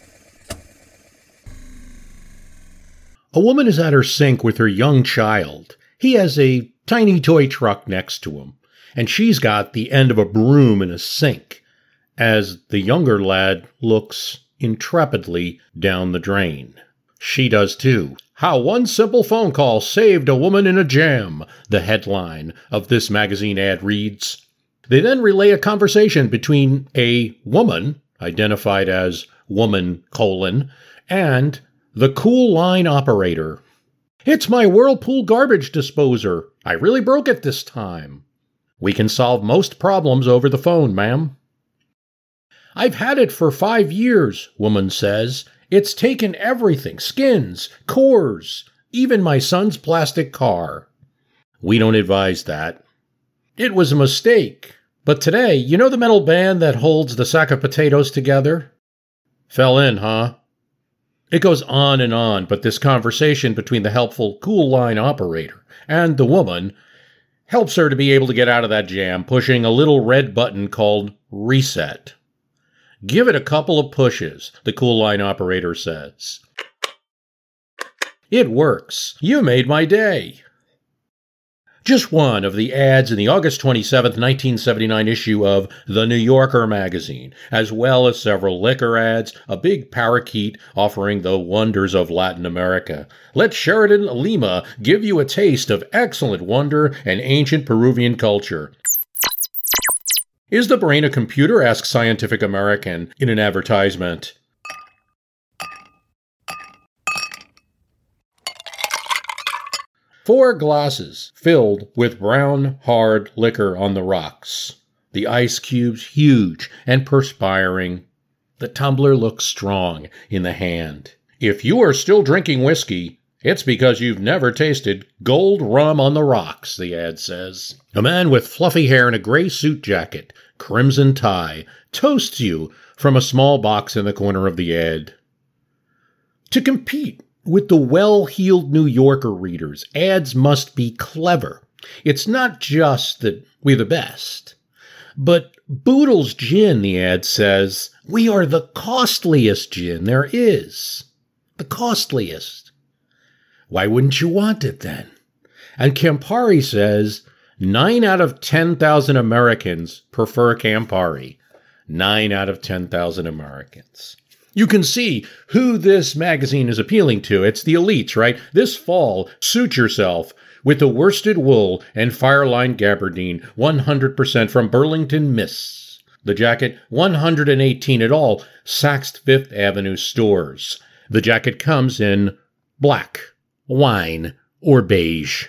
woman is at her sink with her young child. He has a tiny toy truck next to him, and she's got the end of a broom in a sink, as the younger lad looks intrepidly down the drain. She does too. How one simple phone call saved a woman in a jam, the headline of this magazine ad reads. They then relay a conversation between a woman, identified as woman, and the Cool Line operator. It's my Whirlpool garbage disposer. I really broke it this time. We can solve most problems over the phone, ma'am. I've had it for 5 years, woman says. It's taken everything, skins, cores, even my son's plastic car. We don't advise that. It was a mistake. But today, you know the metal band that holds the sack of potatoes together? Fell in, huh? It goes on, but this conversation between the helpful Cool Line operator and the woman helps her to be able to get out of that jam, pushing a little red button called reset. Give it a couple of pushes, the Cool Line operator says. It works. You made my day. Just one of the ads in the August 27, 1979 issue of The New Yorker magazine, as well as several liquor ads, a big parakeet offering the wonders of Latin America. Let Sheridan Lima give you a taste of excellent wonder and ancient Peruvian culture. Is the brain a computer? Asks Scientific American in an advertisement. Four glasses filled with brown, hard liquor on the rocks. The ice cubes huge and perspiring. The tumbler looks strong in the hand. If you are still drinking whiskey, it's because you've never tasted gold rum on the rocks, the ad says. A man with fluffy hair and a gray suit jacket, crimson tie, toasts you from a small box in the corner of the ad. To compete with the well-heeled New Yorker readers, ads must be clever. It's not just that we're the best. But Boodle's Gin, the ad says, we are the costliest gin there is. The costliest. Why wouldn't you want it then? And Campari says, 9 out of 10,000 Americans prefer Campari. 9 out of 10,000 Americans. You can see who this magazine is appealing to. It's the elites, right? This fall, suit yourself with the worsted wool and fireline gabardine, 100% from Burlington Mists. The jacket, 118 at all Saks Fifth Avenue stores. The jacket comes in black, wine, or beige.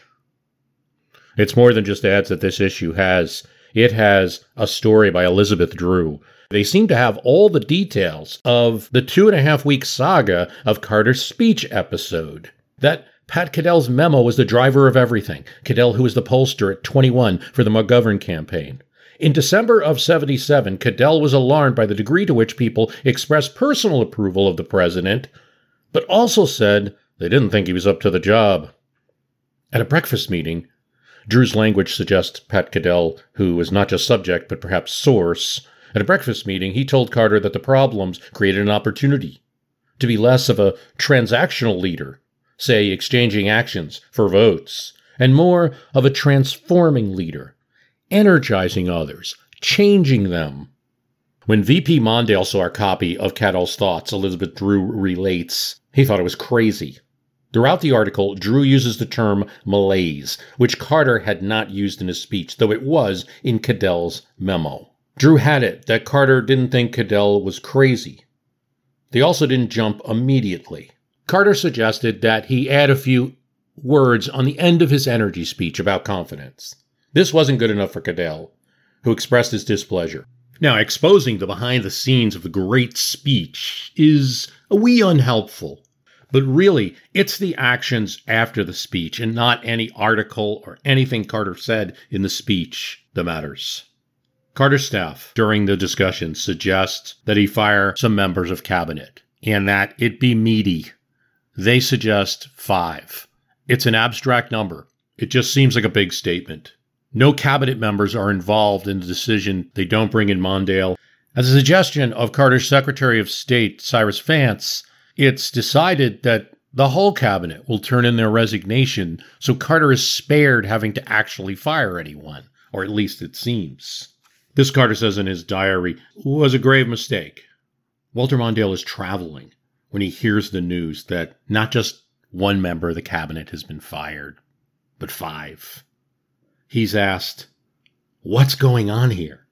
It's more than just ads that this issue has. It has a story by Elizabeth Drew. They seem to have all the details of the 2.5-week saga of Carter's speech episode. That Pat Caddell's memo was the driver of everything. Caddell, who was the pollster at 21 for the McGovern campaign. In December of 77, Caddell was alarmed by the degree to which people expressed personal approval of the president, but also said they didn't think he was up to the job. At a breakfast meeting, Drew's language suggests Pat Caddell, who was not just subject but perhaps source. At a breakfast meeting, he told Carter that the problems created an opportunity to be less of a transactional leader, say exchanging actions for votes, and more of a transforming leader, energizing others, changing them. When VP Mondale saw a copy of Caddell's thoughts, Elizabeth Drew relates, he thought it was crazy. Throughout the article, Drew uses the term malaise, which Carter had not used in his speech, though it was in Caddell's memo. Drew had it that Carter didn't think Caddell was crazy. They also didn't jump immediately. Carter suggested that he add a few words on the end of his energy speech about confidence. This wasn't good enough for Caddell, who expressed his displeasure. Now, exposing the behind the scenes of the great speech is a wee unhelpful. But really, it's the actions after the speech and not any article or anything Carter said in the speech that matters. Carter's staff, during the discussion, suggests that he fire some members of cabinet and that it be meaty. They suggest 5. It's an abstract number. It just seems like a big statement. No cabinet members are involved in the decision. They don't bring in Mondale. At the suggestion of Carter's Secretary of State, Cyrus Vance, it's decided that the whole cabinet will turn in their resignation, so Carter is spared having to actually fire anyone, or at least it seems. This, Carter says in his diary, was a grave mistake. Walter Mondale is traveling when he hears the news that not just one member of the cabinet has been fired, but 5. He's asked, what's going on here?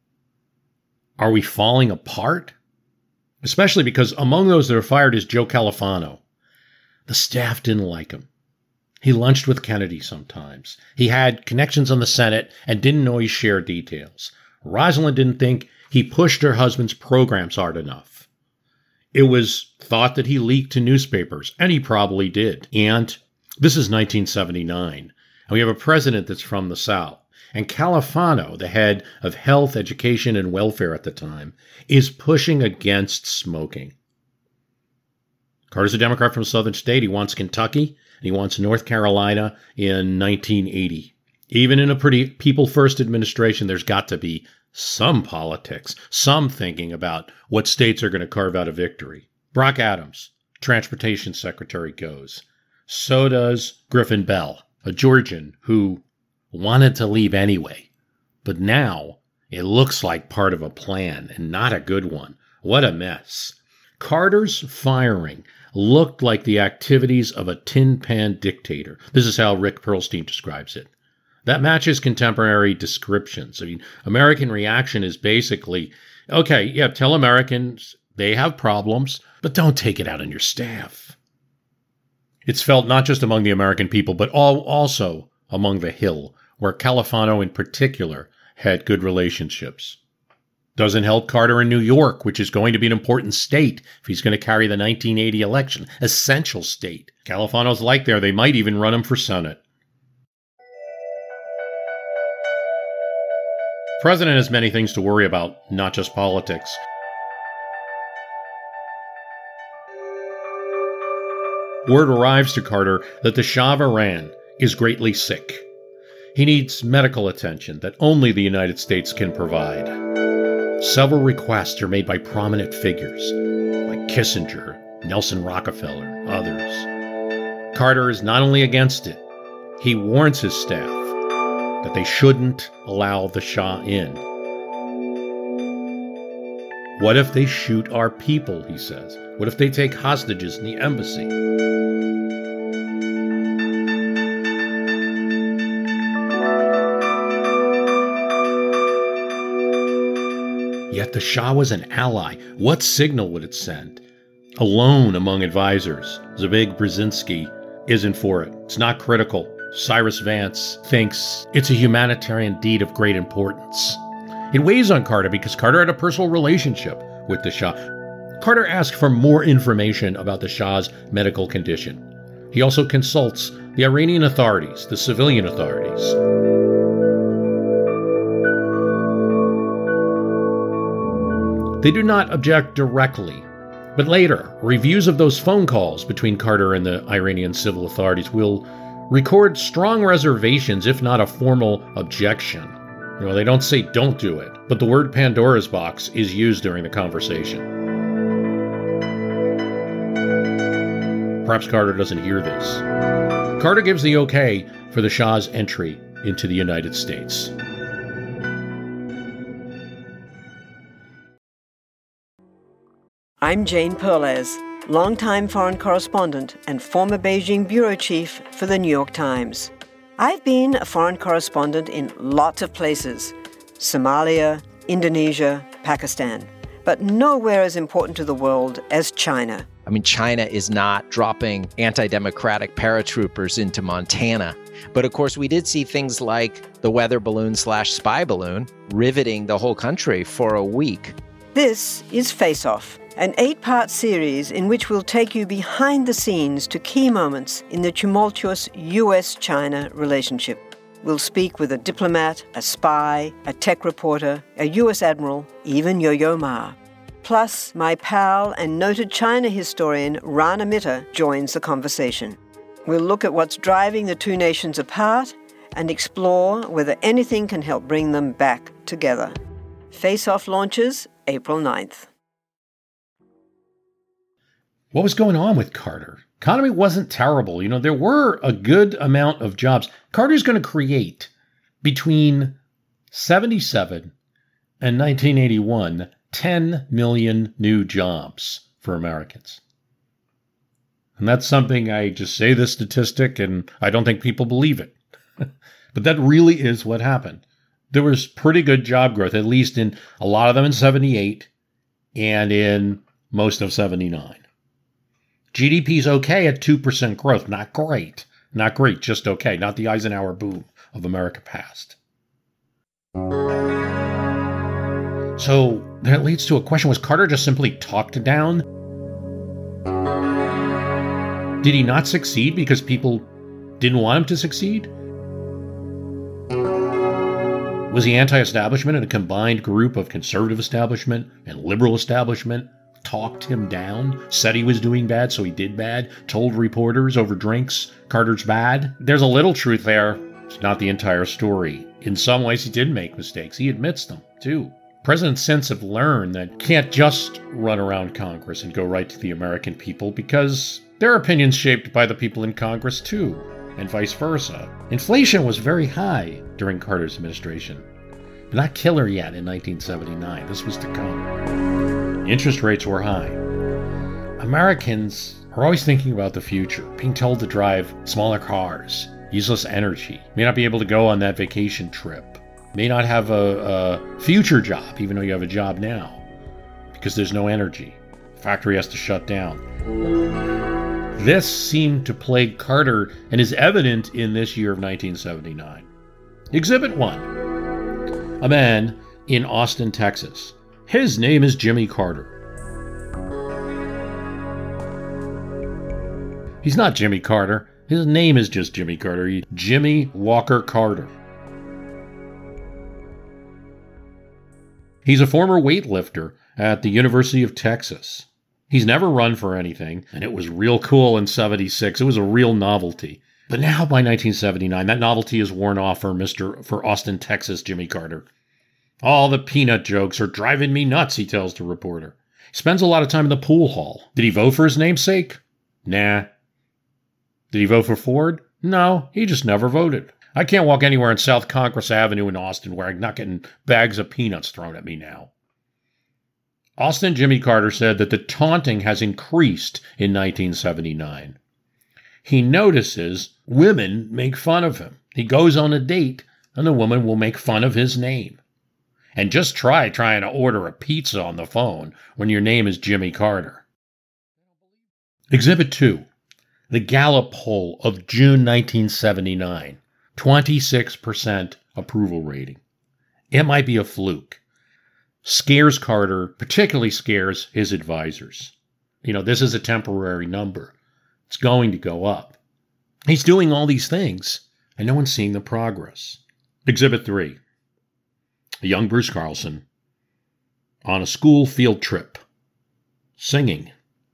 Are we falling apart? Especially because among those that are fired is Joe Califano. The staff didn't like him. He lunched with Kennedy sometimes. He had connections on the Senate and didn't always share details. Rosalind didn't think he pushed her husband's programs hard enough. It was thought that he leaked to newspapers, and he probably did. And this is 1979, and we have a president that's from the South. And Califano, the head of health, education, and welfare at the time, is pushing against smoking. Carter's a Democrat from a southern state. He wants Kentucky, and he wants North Carolina in 1980. Even in a pretty people-first administration, there's got to be some politics, some thinking about what states are going to carve out a victory. Brock Adams, transportation secretary, goes. So does Griffin Bell, a Georgian who wanted to leave anyway. But now it looks like part of a plan and not a good one. What a mess. Carter's firing looked like the activities of a tin pan dictator. This is how Rick Perlstein describes it. That matches contemporary descriptions. I mean, American reaction is basically, okay, yeah, tell Americans they have problems, but don't take it out on your staff. It's felt not just among the American people, but also among the Hill, where Califano in particular had good relationships. Doesn't help Carter in New York, which is going to be an important state if he's going to carry the 1980 election. Essential state. Califano's like there. They might even run him for Senate. The president has many things to worry about, not just politics. Word arrives to Carter that the Shah of Iran is greatly sick. He needs medical attention that only the United States can provide. Several requests are made by prominent figures, like Kissinger, Nelson Rockefeller, others. Carter is not only against it, he warns his staff that they shouldn't allow the Shah in. What if they shoot our people, he says? What if they take hostages in the embassy? Yet the Shah was an ally. What signal would it send? Alone among advisors, Zbig Brzezinski isn't for it. It's not critical. Cyrus Vance, thinks it's a humanitarian deed of great importance. It weighs on Carter because Carter had a personal relationship with the Shah. Carter asked for more information about the Shah's medical condition. He also consults the Iranian authorities, the civilian authorities. They do not object directly, but later, reviews of those phone calls between Carter and the Iranian civil authorities will record strong reservations, if not a formal objection. They don't say don't do it, but the word Pandora's box is used during the conversation. Perhaps Carter doesn't hear this. Carter gives the okay for the Shah's entry into the United States. I'm Jane Perlez, longtime foreign correspondent and former Beijing bureau chief for the New York Times. I've been a foreign correspondent in lots of places: Somalia, Indonesia, Pakistan, but nowhere as important to the world as China. I mean, China is not dropping anti-democratic paratroopers into Montana. But of course, we did see things like the weather balloon/spy balloon riveting the whole country for a week. This is Face Off, an 8-part series in which we'll take you behind the scenes to key moments in the tumultuous U.S.-China relationship. We'll speak with a diplomat, a spy, a tech reporter, a U.S. admiral, even Yo-Yo Ma. Plus, my pal and noted China historian Rana Mitter joins the conversation. We'll look at what's driving the two nations apart and explore whether anything can help bring them back together. Face Off launches April 9th. What was going on with Carter? Economy wasn't terrible. There were a good amount of jobs. Carter's going to create between 77 and 1981, 10 million new jobs for Americans. And that's something, I just say this statistic and I don't think people believe it. But that really is what happened. There was pretty good job growth, at least in a lot of them in 78 and in most of 79. GDP's okay at 2% growth. Not great. Not great, just okay. Not the Eisenhower boom of America past. So that leads to a question. Was Carter just simply talked down? Did he not succeed because people didn't want him to succeed? Was he anti-establishment and a combined group of conservative establishment and liberal establishment talked him down, said he was doing bad, so he did bad, told reporters over drinks Carter's bad? There's a little truth there. It's not the entire story. In some ways, he did make mistakes. He admits them, too. Presidents since have learned that can't just run around Congress and go right to the American people because their opinions shaped by the people in Congress, too, and vice versa. Inflation was very high during Carter's administration, but not killer yet in 1979. This was to come. Interest rates were high. Americans are always thinking about the future, being told to drive smaller cars, use less energy, may not be able to go on that vacation trip, may not have a future job, even though you have a job now, because there's no energy. The factory has to shut down. This seemed to plague Carter and is evident in this year of 1979. Exhibit 1. A man in Austin, Texas. His name is Jimmy Carter. He's not Jimmy Carter. His name is just Jimmy Carter. Jimmy Walker Carter. He's a former weightlifter at the University of Texas. He's never run for anything, and it was real cool in 76. It was a real novelty. But now by 1979, that novelty is worn off for Austin, Texas, Jimmy Carter. All the peanut jokes are driving me nuts, he tells the reporter. He spends a lot of time in the pool hall. Did he vote for his namesake? Nah. Did he vote for Ford? No, he just never voted. I can't walk anywhere on South Congress Avenue in Austin where I'm not getting bags of peanuts thrown at me now. Austin Jimmy Carter said that the taunting has increased in 1979. He notices women make fun of him. He goes on a date and the woman will make fun of his name. And just trying to order a pizza on the phone when your name is Jimmy Carter. Exhibit 2. The Gallup poll of June 1979, 26% approval rating. It might be a fluke. Scares Carter, particularly scares his advisors. This is a temporary number. It's going to go up. He's doing all these things, and no one's seeing the progress. Exhibit 3. A young Bruce Carlson on a school field trip, singing.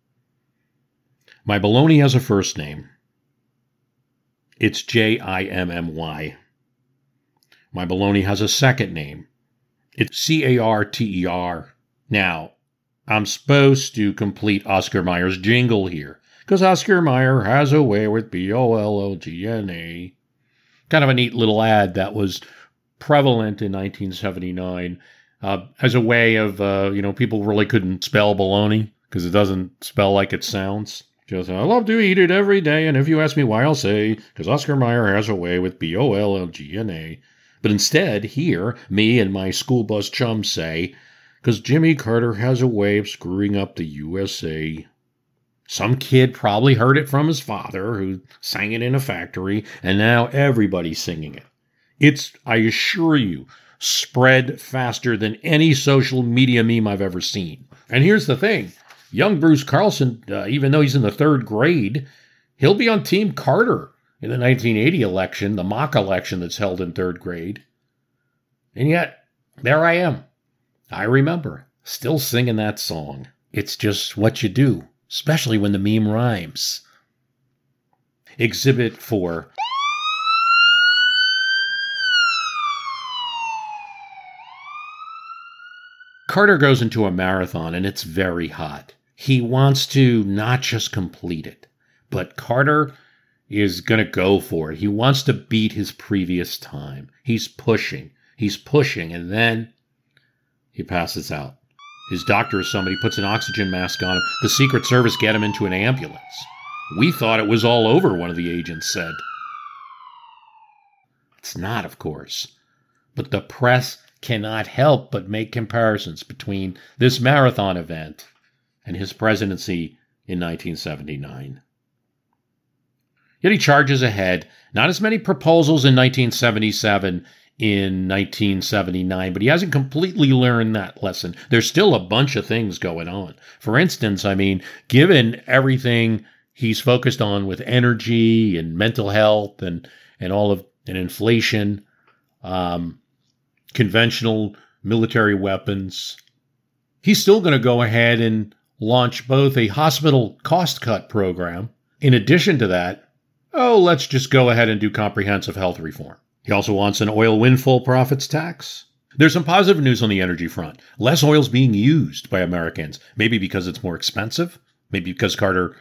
My baloney has a first name. It's Jimmy. My baloney has a second name. It's Carter. Now, I'm supposed to complete Oscar Mayer's jingle here, because Oscar Mayer has a way with BOLLGNA. Kind of a neat little ad that was prevalent in 1979 as a way of, people really couldn't spell baloney because it doesn't spell like it sounds. Just, I love to eat it every day, and if you ask me why, I'll say, because Oscar Mayer has a way with BOLLGNA. But instead, here, me and my school bus chums say, because Jimmy Carter has a way of screwing up the USA. Some kid probably heard it from his father, who sang it in a factory, and now everybody's singing it. It's, I assure you, spread faster than any social media meme I've ever seen. And here's the thing. Young Bruce Carlson, even though he's in the 3rd grade, he'll be on Team Carter in the 1980 election, the mock election that's held in 3rd grade. And yet, there I am. I remember, still singing that song. It's just what you do, especially when the meme rhymes. Exhibit 4. Carter goes into a marathon, and it's very hot. He wants to not just complete it, but Carter is going to go for it. He wants to beat his previous time. He's pushing, and then he passes out. His doctor or somebody puts an oxygen mask on him. The Secret Service get him into an ambulance. We thought it was all over, one of the agents said. It's not, of course. But the press cannot help but make comparisons between this marathon event and his presidency in 1979. Yet he charges ahead. Not as many proposals in 1977 in 1979, but he hasn't completely learned that lesson. There's still a bunch of things going on. For instance, given everything he's focused on with energy and mental health and inflation, conventional military weapons, he's still going to go ahead and launch both a hospital cost cut program. In addition to that, let's just go ahead and do comprehensive health reform. He also wants an oil windfall profits tax. There's some positive news on the energy front. Less oil's being used by Americans, maybe because it's more expensive, maybe because Carter's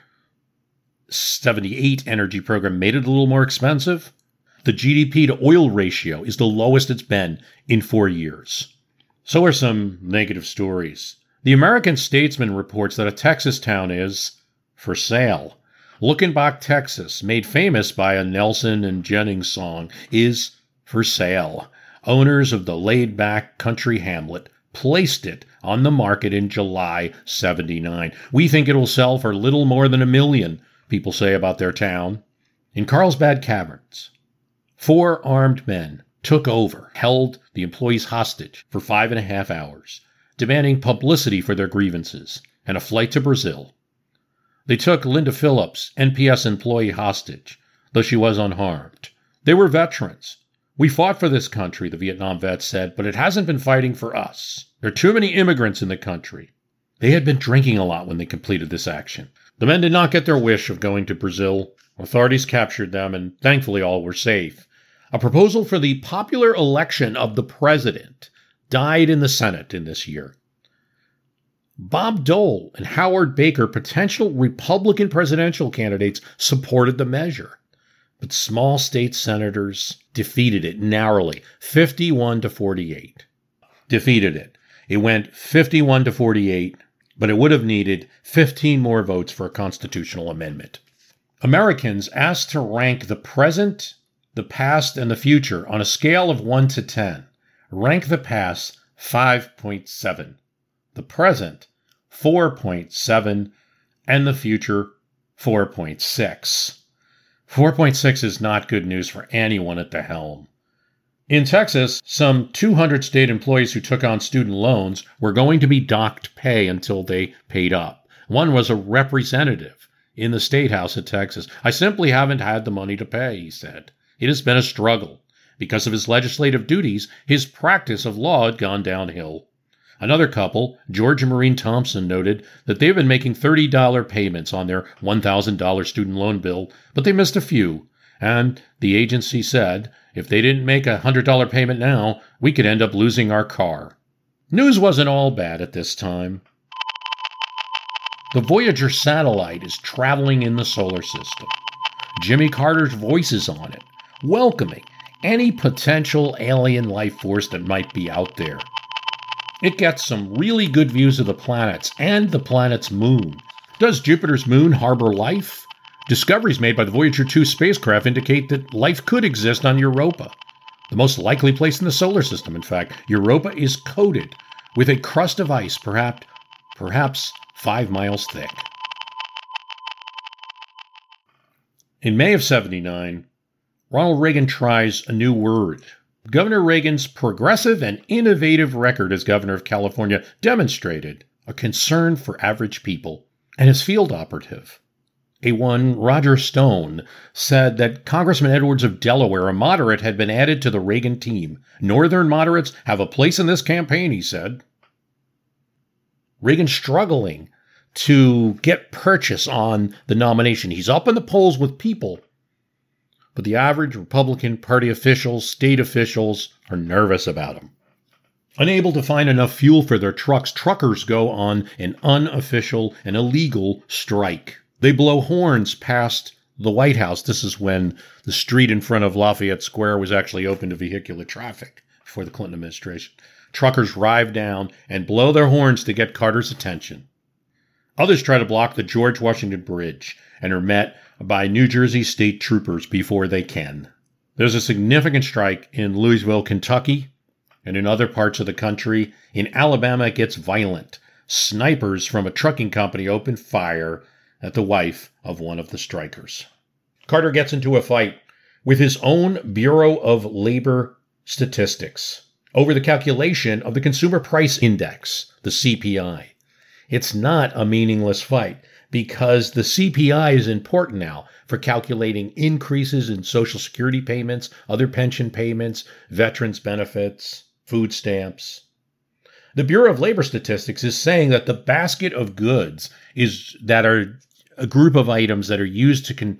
78 energy program made it a little more expensive. The GDP to oil ratio is the lowest it's been in 4 years. So are some negative stories. The American Statesman reports that a Texas town is for sale. Luckenbach, Texas, made famous by a Nelson and Jennings song, is for sale. Owners of the laid-back country hamlet placed it on the market in July 79. We think it'll sell for little more than $1 million, people say about their town. In Carlsbad Caverns, 4 armed men took over, held the employees hostage for 5.5 hours, demanding publicity for their grievances and a flight to Brazil. They took Linda Phillips, NPS employee, hostage, though she was unharmed. They were veterans. We fought for this country, the Vietnam vet said, but it hasn't been fighting for us. There are too many immigrants in the country. They had been drinking a lot when they completed this action. The men did not get their wish of going to Brazil. Authorities captured them, and thankfully all were safe. A proposal for the popular election of the president died in the Senate in this year. Bob Dole and Howard Baker, potential Republican presidential candidates, supported the measure. But small state senators defeated it narrowly, 51-48. Defeated it. It went 51-48, but it would have needed 15 more votes for a constitutional amendment. Americans asked to rank the present, the past, and the future on a scale of 1 to 10. Rank the past 5.7, the present 4.7, and the future 4.6. 4.6 is not good news for anyone at the helm. In Texas, some 200 state employees who took on student loans were going to be docked pay until they paid up. One was a representative in the State House of Texas. "I simply haven't had the money to pay," he said. "It has been a struggle. Because of his legislative duties, his practice of law had gone downhill." Another couple, George and Maureen Thompson, noted that they've been making $30 payments on their $1,000 student loan bill, but they missed a few. And the agency said, if they didn't make a $100 payment now, we could end up losing our car. News wasn't all bad at this time. The Voyager satellite is traveling in the solar system. Jimmy Carter's voice is on it, welcoming any potential alien life force that might be out there. It gets some really good views of the planets and the planet's moon. Does Jupiter's moon harbor life? Discoveries made by the Voyager 2 spacecraft indicate that life could exist on Europa, the most likely place in the solar system. In fact, Europa is coated with a crust of ice, perhaps 5 miles thick. In May of '79, Ronald Reagan tries a new word. Governor Reagan's progressive and innovative record as governor of California demonstrated a concern for average people, and his field operative, A1 Roger Stone, said that Congressman Edwards of Delaware, a moderate, had been added to the Reagan team. "Northern moderates have a place in this campaign," he said. Reagan struggling to get purchase on the nomination. He's up in the polls with people, but the average Republican Party officials, state officials, are nervous about him. Unable to find enough fuel for their trucks, truckers go on an unofficial and illegal strike. They blow horns past the White House. This is when the street in front of Lafayette Square was actually open to vehicular traffic before the Clinton administration. Truckers drive down and blow their horns to get Carter's attention. Others try to block the George Washington Bridge and are met by New Jersey state troopers before they can. There's a significant strike in Louisville, Kentucky, and in other parts of the country. In Alabama, it gets violent. Snipers from a trucking company open fire at the wife of one of the strikers. Carter gets into a fight with his own Bureau of Labor Statistics over the calculation of the Consumer Price Index, the CPI. It's not a meaningless fight, because the CPI is important now for calculating increases in Social Security payments, other pension payments, veterans benefits, food stamps. The Bureau of Labor Statistics is saying that the basket of goods that are a group of items that are used to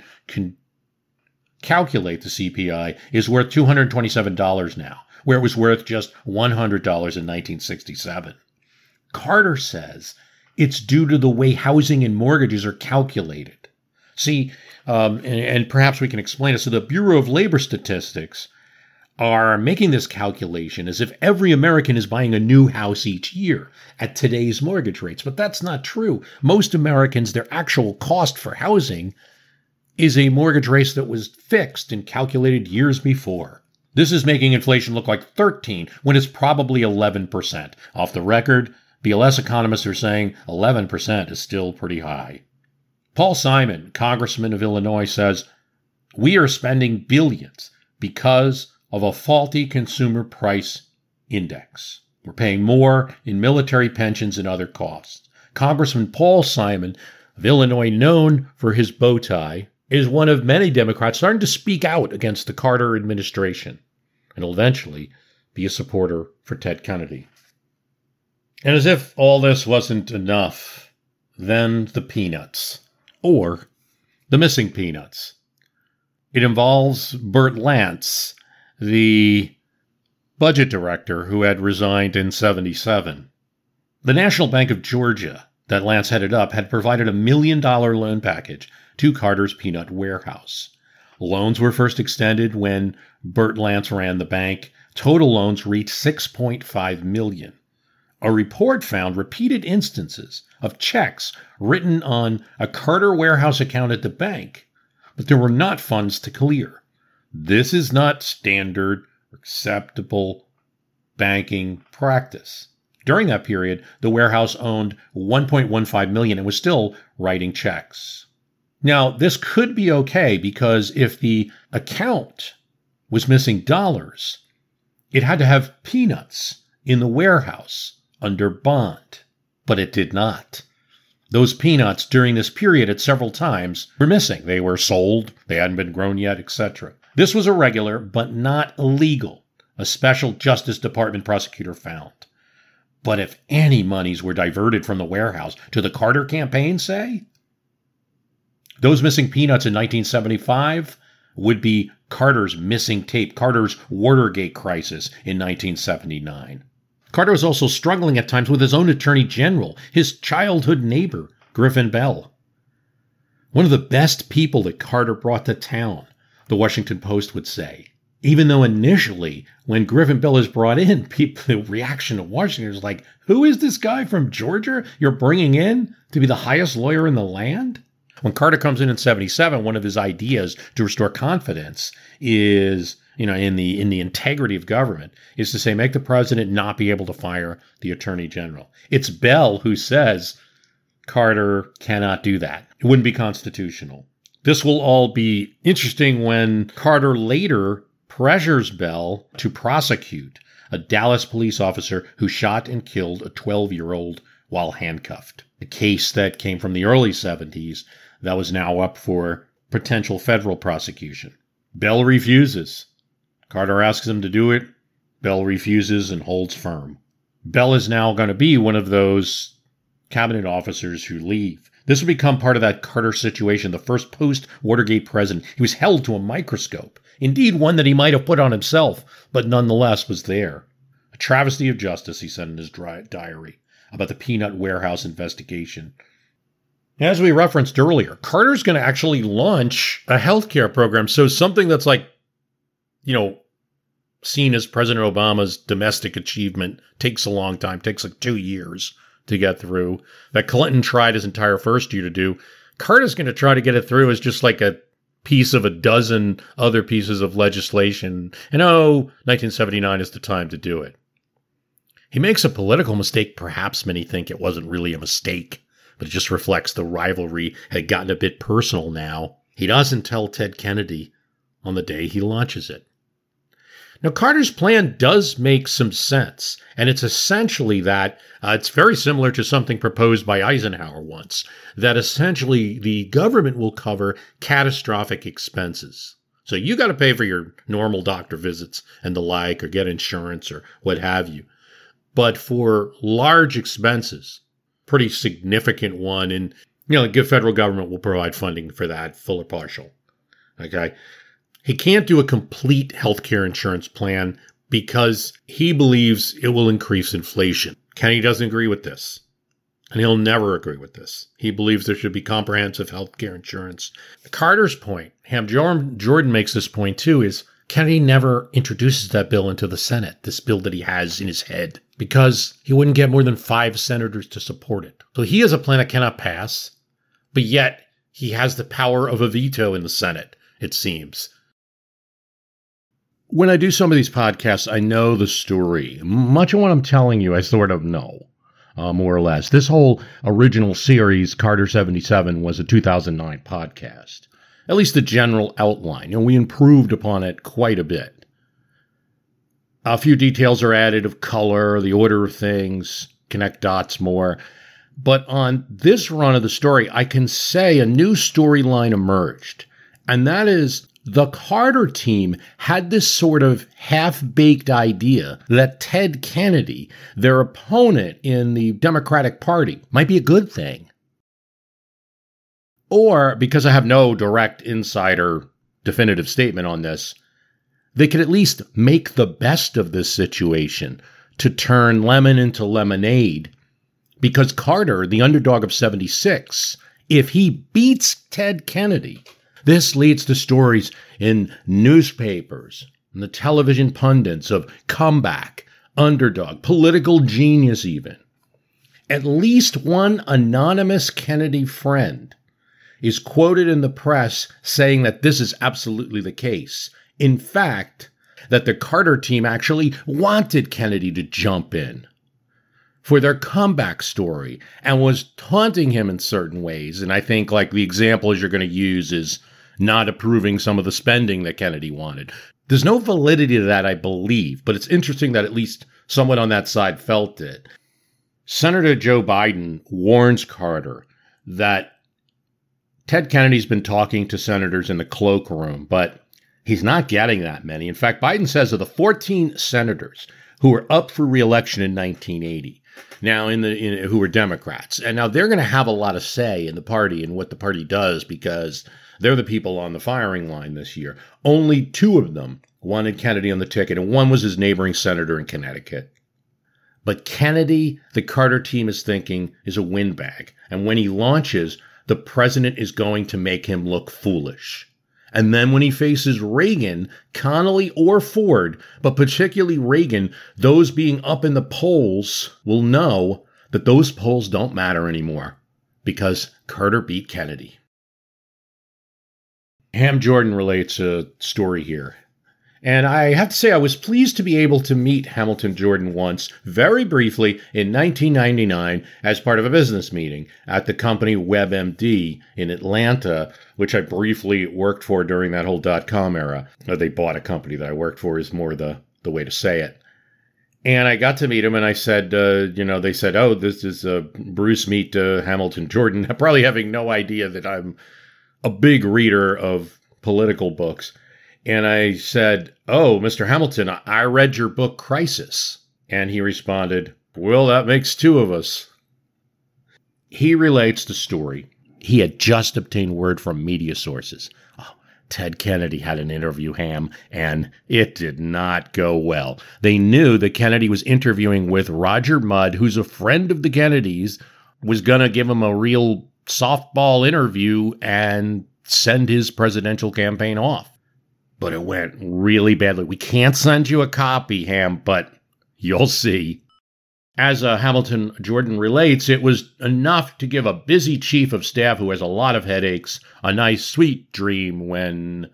calculate the CPI is worth $227 now, where it was worth just $100 in 1967. Carter says it's due to the way housing and mortgages are calculated. See, and perhaps we can explain it. So the Bureau of Labor Statistics are making this calculation as if every American is buying a new house each year at today's mortgage rates. But that's not true. Most Americans, their actual cost for housing is a mortgage rate that was fixed and calculated years before. This is making inflation look like 13% when it's probably 11%. Off the record, BLS economists are saying 11% is still pretty high. Paul Simon, congressman of Illinois, says, "We are spending billions because of a faulty consumer price index. We're paying more in military pensions and other costs." Congressman Paul Simon of Illinois, known for his bow tie, is one of many Democrats starting to speak out against the Carter administration and will eventually be a supporter for Ted Kennedy. And as if all this wasn't enough, then the peanuts, or the missing peanuts. It involves Bert Lance, the budget director who had resigned in '77. The National Bank of Georgia, that Lance headed up, had provided $1 million loan package to Carter's peanut warehouse. Loans were first extended when Bert Lance ran the bank. Total loans reached $6.5 million. A report found repeated instances of checks written on a Carter warehouse account at the bank, but there were not funds to clear. This is not standard, acceptable banking practice. During that period, the warehouse owned $1.15 million and was still writing checks. Now, this could be okay because if the account was missing dollars, it had to have peanuts in the warehouse under bond, but it did not. Those peanuts during this period at several times were missing. They were sold, they hadn't been grown yet, etc. This was irregular, but not illegal, a special Justice Department prosecutor found. But if any monies were diverted from the warehouse to the Carter campaign, say, those missing peanuts in 1975 would be Carter's missing tape, Carter's Watergate crisis in 1979. Carter was also struggling at times with his own attorney general, his childhood neighbor, Griffin Bell. One of the best people that Carter brought to town, the Washington Post would say. Even though initially, when Griffin Bell is brought in, the reaction to Washington is like, who is this guy from Georgia you're bringing in to be the highest lawyer in the land? When Carter comes in 77, one of his ideas to restore confidence is, in the integrity of government, is to say, make the president not be able to fire the attorney general. It's Bell who says Carter cannot do that. It wouldn't be constitutional. This will all be interesting when Carter later pressures Bell to prosecute a Dallas police officer who shot and killed a 12-year-old while handcuffed. A case that came from the early 70s that was now up for potential federal prosecution. Bell refuses. Carter asks him to do it. Bell refuses and holds firm. Bell is now going to be one of those cabinet officers who leave. This will become part of that Carter situation, the first post-Watergate president. He was held to a microscope. Indeed, one that he might have put on himself, but nonetheless was there. A travesty of justice, he said in his diary, about the peanut warehouse investigation. As we referenced earlier, Carter's going to actually launch a healthcare program. So something that's like, seen as President Obama's domestic achievement takes a long time, takes like 2 years to get through, that Clinton tried his entire first year to do. Carter's going to try to get it through as just like a piece of a dozen other pieces of legislation. And 1979 is the time to do it. He makes a political mistake. Perhaps many think it wasn't really a mistake, but it just reflects the rivalry had gotten a bit personal now. He doesn't tell Ted Kennedy on the day he launches it. Now, Carter's plan does make some sense, and it's essentially that it's very similar to something proposed by Eisenhower once, that essentially the government will cover catastrophic expenses. So you got to pay for your normal doctor visits and the like, or get insurance or what have you. But for large expenses, pretty significant one, and the federal government will provide funding for that, full or partial. Okay. He can't do a complete healthcare insurance plan because he believes it will increase inflation. Kennedy doesn't agree with this, and he'll never agree with this. He believes there should be comprehensive healthcare insurance. Carter's point, Ham Jordan makes this point too, is Kennedy never introduces that bill into the Senate, this bill that he has in his head, because he wouldn't get more than 5 senators to support it. So he has a plan that cannot pass, but yet he has the power of a veto in the Senate, it seems. When I do some of these podcasts, I know the story. Much of what I'm telling you, I sort of know, more or less. This whole original series, Carter 77, was a 2009 podcast. At least the general outline, and we improved upon it quite a bit. A few details are added of color, the order of things, connect dots more. But on this run of the story, I can say a new storyline emerged, and that is the Carter team had this sort of half-baked idea that Ted Kennedy, their opponent in the Democratic Party, might be a good thing. Or, because I have no direct insider definitive statement on this, they could at least make the best of this situation to turn lemon into lemonade. Because Carter, the underdog of 76, if he beats Ted Kennedy, this leads to stories in newspapers and the television pundits of comeback, underdog, political genius even. At least one anonymous Kennedy friend is quoted in the press saying that this is absolutely the case. In fact, that the Carter team actually wanted Kennedy to jump in. for their comeback story and was taunting him in certain ways. And I think like the examples you're going to use is not approving some of the spending that Kennedy wanted. There's no validity to that, I believe, but it's interesting that at least someone on that side felt it. Senator Joe Biden warns Carter that Ted Kennedy's been talking to senators in the cloakroom, but he's not getting that many. In fact, Biden says of the 14 senators who were up for re-election in 1980, now who were Democrats, and now they're going to have a lot of say in the party and what the party does because they're the people on the firing line this year. Only 2 of them wanted Kennedy on the ticket, and one was his neighboring senator in Connecticut. But Kennedy, the Carter team is thinking, is a windbag. And when he launches, the president is going to make him look foolish. And then when he faces Reagan, Connally or Ford, but particularly Reagan, those being up in the polls will know that those polls don't matter anymore because Carter beat Kennedy. Ham Jordan relates a story here. And I have to say I was pleased to be able to meet Hamilton Jordan once, very briefly, in 1999 as part of a business meeting at the company WebMD in Atlanta, which I briefly worked for during that whole .com era. They bought a company that I worked for is more the way to say it. And I got to meet him and I said, they said, oh, this is Bruce meet Hamilton Jordan, probably having no idea that I'm a big reader of political books. And I said, oh, Mr. Hamilton, I read your book, Crisis. And he responded, well, that makes 2 of us. He relates the story. He had just obtained word from media sources. Oh, Ted Kennedy had an interview, Ham, and it did not go well. They knew that Kennedy was interviewing with Roger Mudd, who's a friend of the Kennedys, was going to give him a real softball interview and send his presidential campaign off. But it went really badly. We can't send you a copy, Ham, but you'll see. As Hamilton Jordan relates, it was enough to give a busy chief of staff who has a lot of headaches a nice, sweet dream when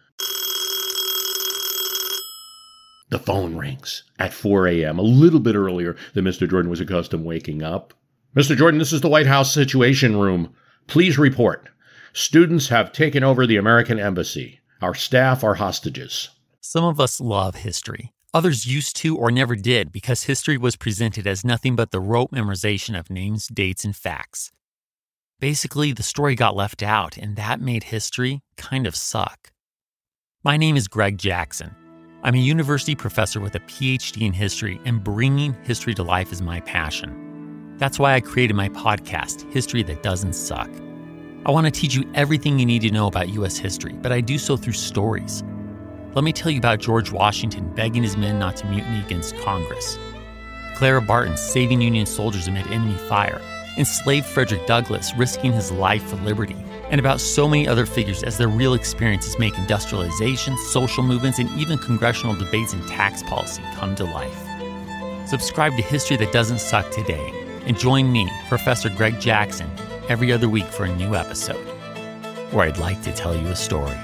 the phone rings at 4 a.m., a little bit earlier than Mr. Jordan was accustomed waking up. Mr. Jordan, this is the White House Situation Room. Please report. Students have taken over the American Embassy. Our staff are hostages. Some of us love history. Others used to or never did because history was presented as nothing but the rote memorization of names, dates, and facts. Basically, the story got left out, and that made history kind of suck. My name is Greg Jackson. I'm a university professor with a PhD in history, and bringing history to life is my passion. That's why I created my podcast, History That Doesn't Suck. I want to teach you everything you need to know about U.S. history, but I do so through stories. Let me tell you about George Washington begging his men not to mutiny against Congress, Clara Barton saving Union soldiers amid enemy fire, enslaved Frederick Douglass risking his life for liberty, and about so many other figures as their real experiences make industrialization, social movements, and even congressional debates and tax policy come to life. Subscribe to History That Doesn't Suck today, and join me, Professor Greg Jackson, every other week for a new episode, where I'd like to tell you a story.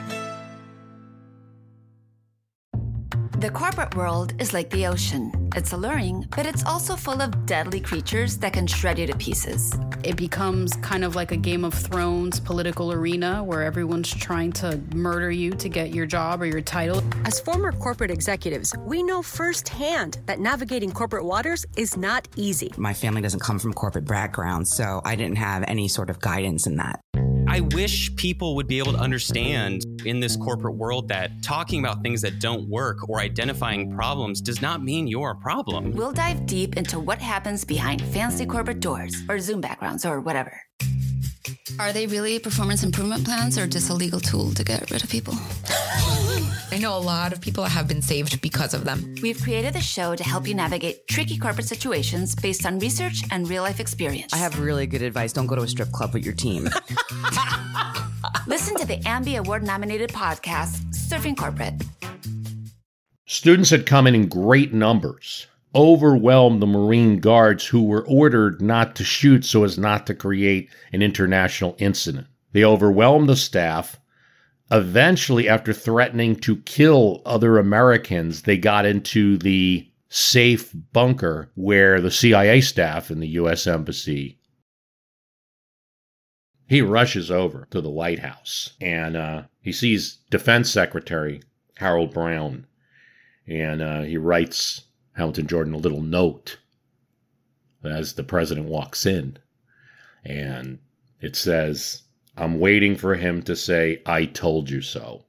The corporate world is like the ocean. It's alluring, but it's also full of deadly creatures that can shred you to pieces. It becomes kind of like a Game of Thrones political arena where everyone's trying to murder you to get your job or your title. As former corporate executives, we know firsthand that navigating corporate waters is not easy. My family doesn't come from corporate background, so I didn't have any sort of guidance in that. I wish people would be able to understand in this corporate world that talking about things that don't work or identifying problems does not mean you're a problem. We'll dive deep into what happens behind fancy corporate doors or Zoom backgrounds or whatever. Are they really performance improvement plans or just a legal tool to get rid of people? I know a lot of people have been saved because of them. We've created the show to help you navigate tricky corporate situations based on research and real-life experience. I have really good advice. Don't go to a strip club with your team. Listen to the Ambie Award-nominated podcast, Surfing Corporate. Students had come in great numbers, overwhelmed the Marine Guards who were ordered not to shoot so as not to create an international incident. They overwhelmed the staff. Eventually, after threatening to kill other Americans, they got into the safe bunker where the CIA staff in the U.S. Embassy. He rushes over to the White House, and he sees Defense Secretary Harold Brown, and he writes Hamilton Jordan a little note as the president walks in, and it says, "I'm waiting for him to say, 'I told you so.'"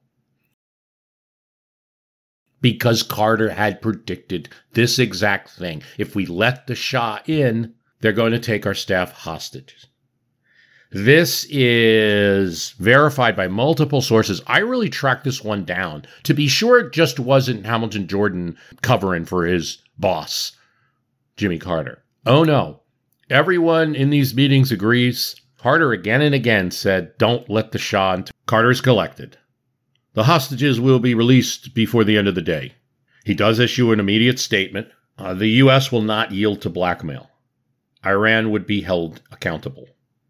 Because Carter had predicted this exact thing. If we let the Shah in, they're going to take our staff hostage. This is verified by multiple sources. I really tracked this one down to be sure it just wasn't Hamilton Jordan covering for his boss, Jimmy Carter. Oh no. Everyone in these meetings agrees. Carter again and again said, "Don't let the Shah in." Carter's collected. The hostages will be released before the end of the day. He does issue an immediate statement. The U.S. will not yield to blackmail. Iran would be held accountable.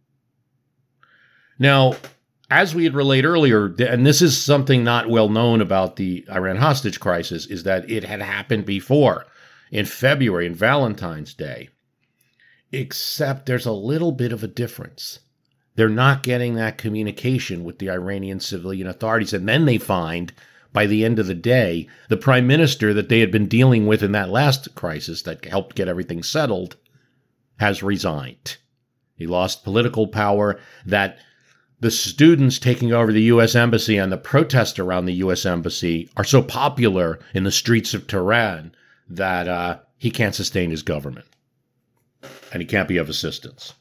Now, as we had relayed earlier, and this is something not well known about the Iran hostage crisis, is that it had happened before in February, in Valentine's Day. Except there's a little bit of a difference. They're not getting that communication with the Iranian civilian authorities. And then they find, by the end of the day, the prime minister that they had been dealing with in that last crisis that helped get everything settled has resigned. He lost political power. That the students taking over the U.S. Embassy and the protests around the U.S. Embassy are so popular in the streets of Tehran that he can't sustain his government. And he can't be of assistance.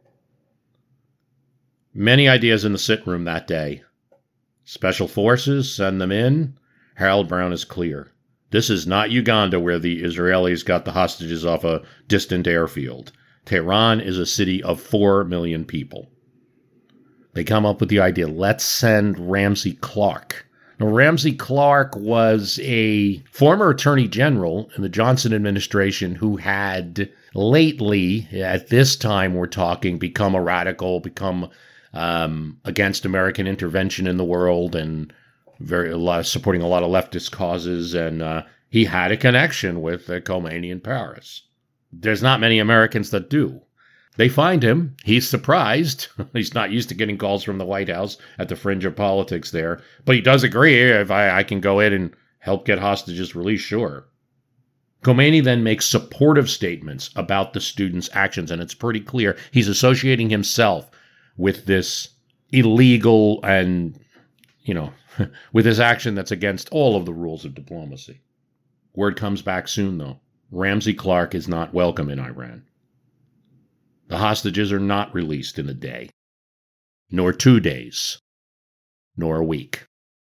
Many ideas in the sit room that day. Special forces, send them in. Harold Brown is clear. This is not Uganda where the Israelis got the hostages off a distant airfield. Tehran is a city of 4 million people. They come up with the idea, let's send Ramsey Clark. Now, Ramsey Clark was a former attorney general in the Johnson administration who had lately, at this time we're talking, become a radical, become against American intervention in the world and supporting a lot of leftist causes. And he had a connection with Khomeini in Paris. There's not many Americans that do. They find him. He's surprised. He's not used to getting calls from the White House at the fringe of politics there. But he does agree, if I can go in and help get hostages released, sure. Khomeini then makes supportive statements about the students' actions, and it's pretty clear he's associating himself with this illegal and, with this action that's against all of the rules of diplomacy. Word comes back soon, though. Ramsey Clark is not welcome in Iran. The hostages are not released in a day, nor 2 days, nor a week.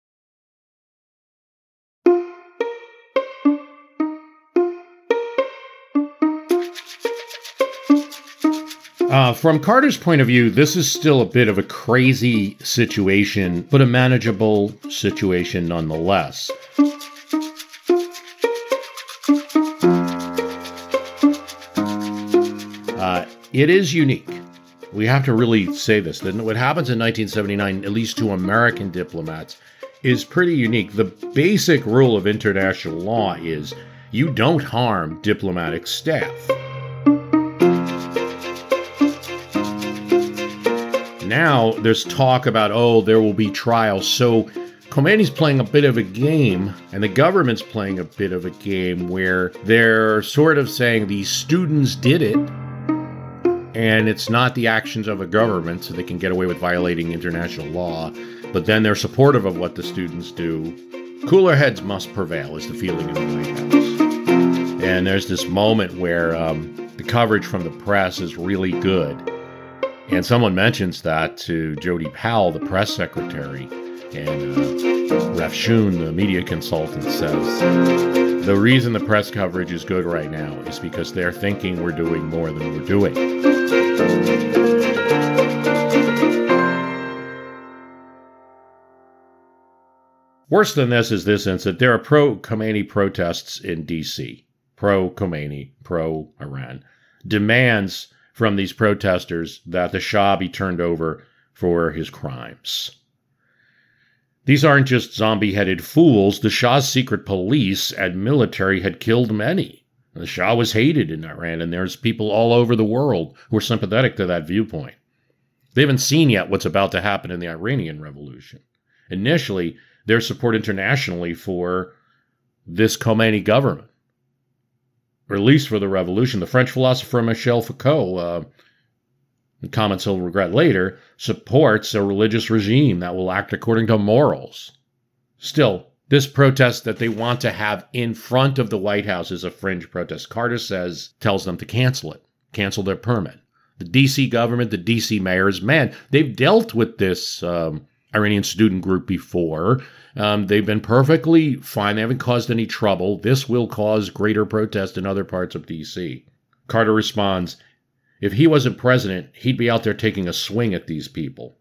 From Carter's point of view, this is still a bit of a crazy situation, but a manageable situation nonetheless. It is unique. We have to really say this. What happens in 1979, at least to American diplomats, is pretty unique. The basic rule of international law is you don't harm diplomatic staff. Now there's talk about, there will be trials. So Khomeini's playing a bit of a game, and the government's playing a bit of a game where they're sort of saying these students did it, and it's not the actions of a government, so they can get away with violating international law. But then they're supportive of what the students do. Cooler heads must prevail is the feeling in the White House. And there's this moment where the coverage from the press is really good. And someone mentions that to Jody Powell, the press secretary, and Ref Shun, the media consultant, says, the reason the press coverage is good right now is because they're thinking we're doing more than we're doing. Worse than this is this incident. There are pro-Khomeini protests in D.C., pro-Khomeini, pro-Iran, demands from these protesters that the Shah be turned over for his crimes. These aren't just zombie-headed fools. The Shah's secret police and military had killed many. The Shah was hated in Iran, and there's people all over the world who are sympathetic to that viewpoint. They haven't seen yet what's about to happen in the Iranian Revolution. Initially, there's support internationally for this Khomeini government, or at least for the revolution. The French philosopher Michel Foucault, comments he'll regret later, supports a religious regime that will act according to morals. Still, this protest that they want to have in front of the White House is a fringe protest. Carter tells them to cancel it, cancel their permit. The D.C. government, the D.C. mayors, man, they've dealt with this Iranian student group before. They've been perfectly fine. They haven't caused any trouble. This will cause greater protest in other parts of D.C. Carter responds, if he wasn't president, he'd be out there taking a swing at these people.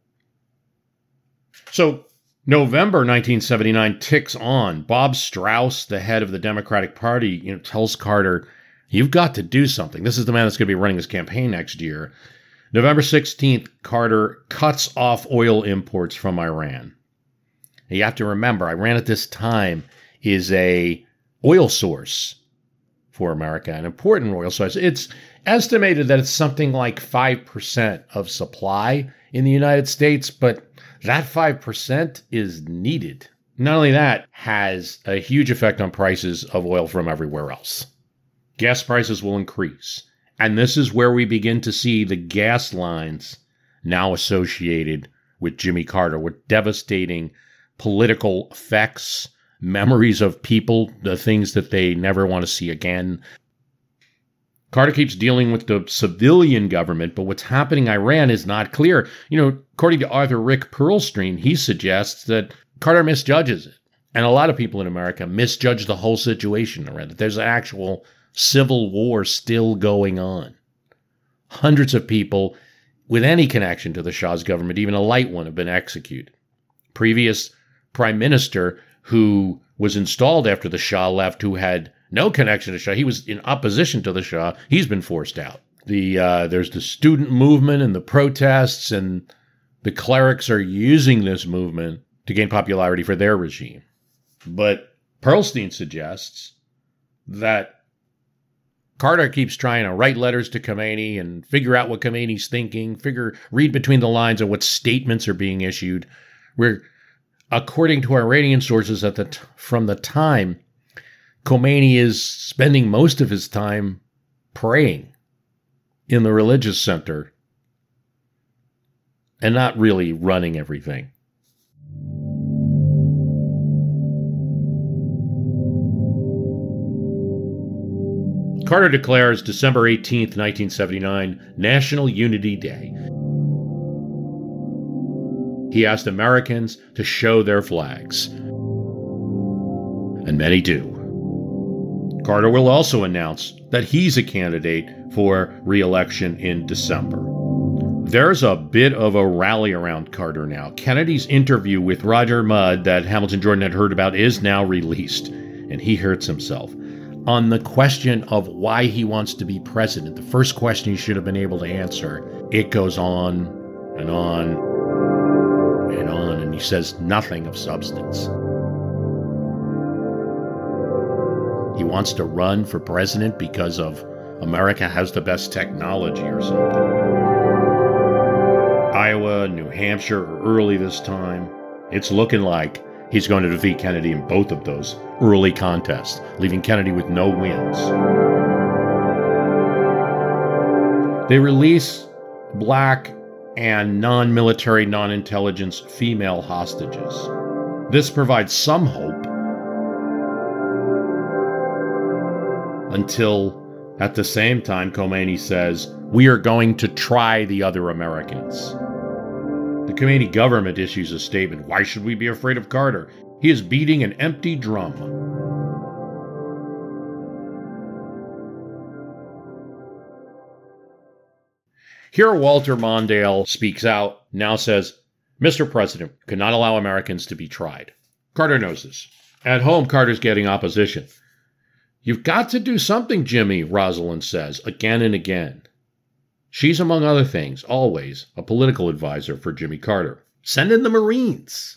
So November 1979 ticks on. Bob Strauss, the head of the Democratic Party, tells Carter, you've got to do something. This is the man that's going to be running his campaign next year. November 16th, Carter cuts off oil imports from Iran. And you have to remember, Iran at this time is a oil source for America, an important oil source. It's estimated that it's something like 5% of supply in the United States, but that 5% is needed. Not only that, has a huge effect on prices of oil from everywhere else. Gas prices will increase. And this is where we begin to see the gas lines now associated with Jimmy Carter, with devastating political effects, memories of people, the things that they never want to see again. Carter keeps dealing with the civilian government, but what's happening in Iran is not clear. According to Arthur Rick Perlstein, he suggests that Carter misjudges it. And a lot of people in America misjudge the whole situation around it. There's an actual civil war still going on. Hundreds of people with any connection to the Shah's government, even a light one, have been executed. Previous prime minister who was installed after the Shah left, who had no connection to Shah, he was in opposition to the Shah, he's been forced out. There's the student movement and the protests, and the clerics are using this movement to gain popularity for their regime. But Perlstein suggests that Carter keeps trying to write letters to Khomeini and figure out what Khomeini's thinking, read between the lines of what statements are being issued, where, according to Iranian sources from the time, Khomeini is spending most of his time praying in the religious center and not really running everything. Carter declares December 18th, 1979, National Unity Day. He asked Americans to show their flags. And many do. Carter will also announce that he's a candidate for re-election in December. There's a bit of a rally around Carter now. Kennedy's interview with Roger Mudd that Hamilton Jordan had heard about is now released, and he hurts himself. On the question of why he wants to be president, the first question he should have been able to answer, it goes on and on and on, and he says nothing of substance. He wants to run for president because of America has the best technology or something. Iowa, New Hampshire are early this time. It's looking like he's going to defeat Kennedy in both of those early contests, leaving Kennedy with no wins. They release black and non-military, non-intelligence female hostages. This provides some hope until, at the same time, Khomeini says, we are going to try the other Americans. The Khomeini government issues a statement. Why should we be afraid of Carter? He is beating an empty drum. Here, Walter Mondale speaks out, now says, Mr. President cannot allow Americans to be tried. Carter knows this. At home, Carter's getting opposition. You've got to do something, Jimmy, Rosalind says, again and again. She's, among other things, always a political advisor for Jimmy Carter. Send in the Marines.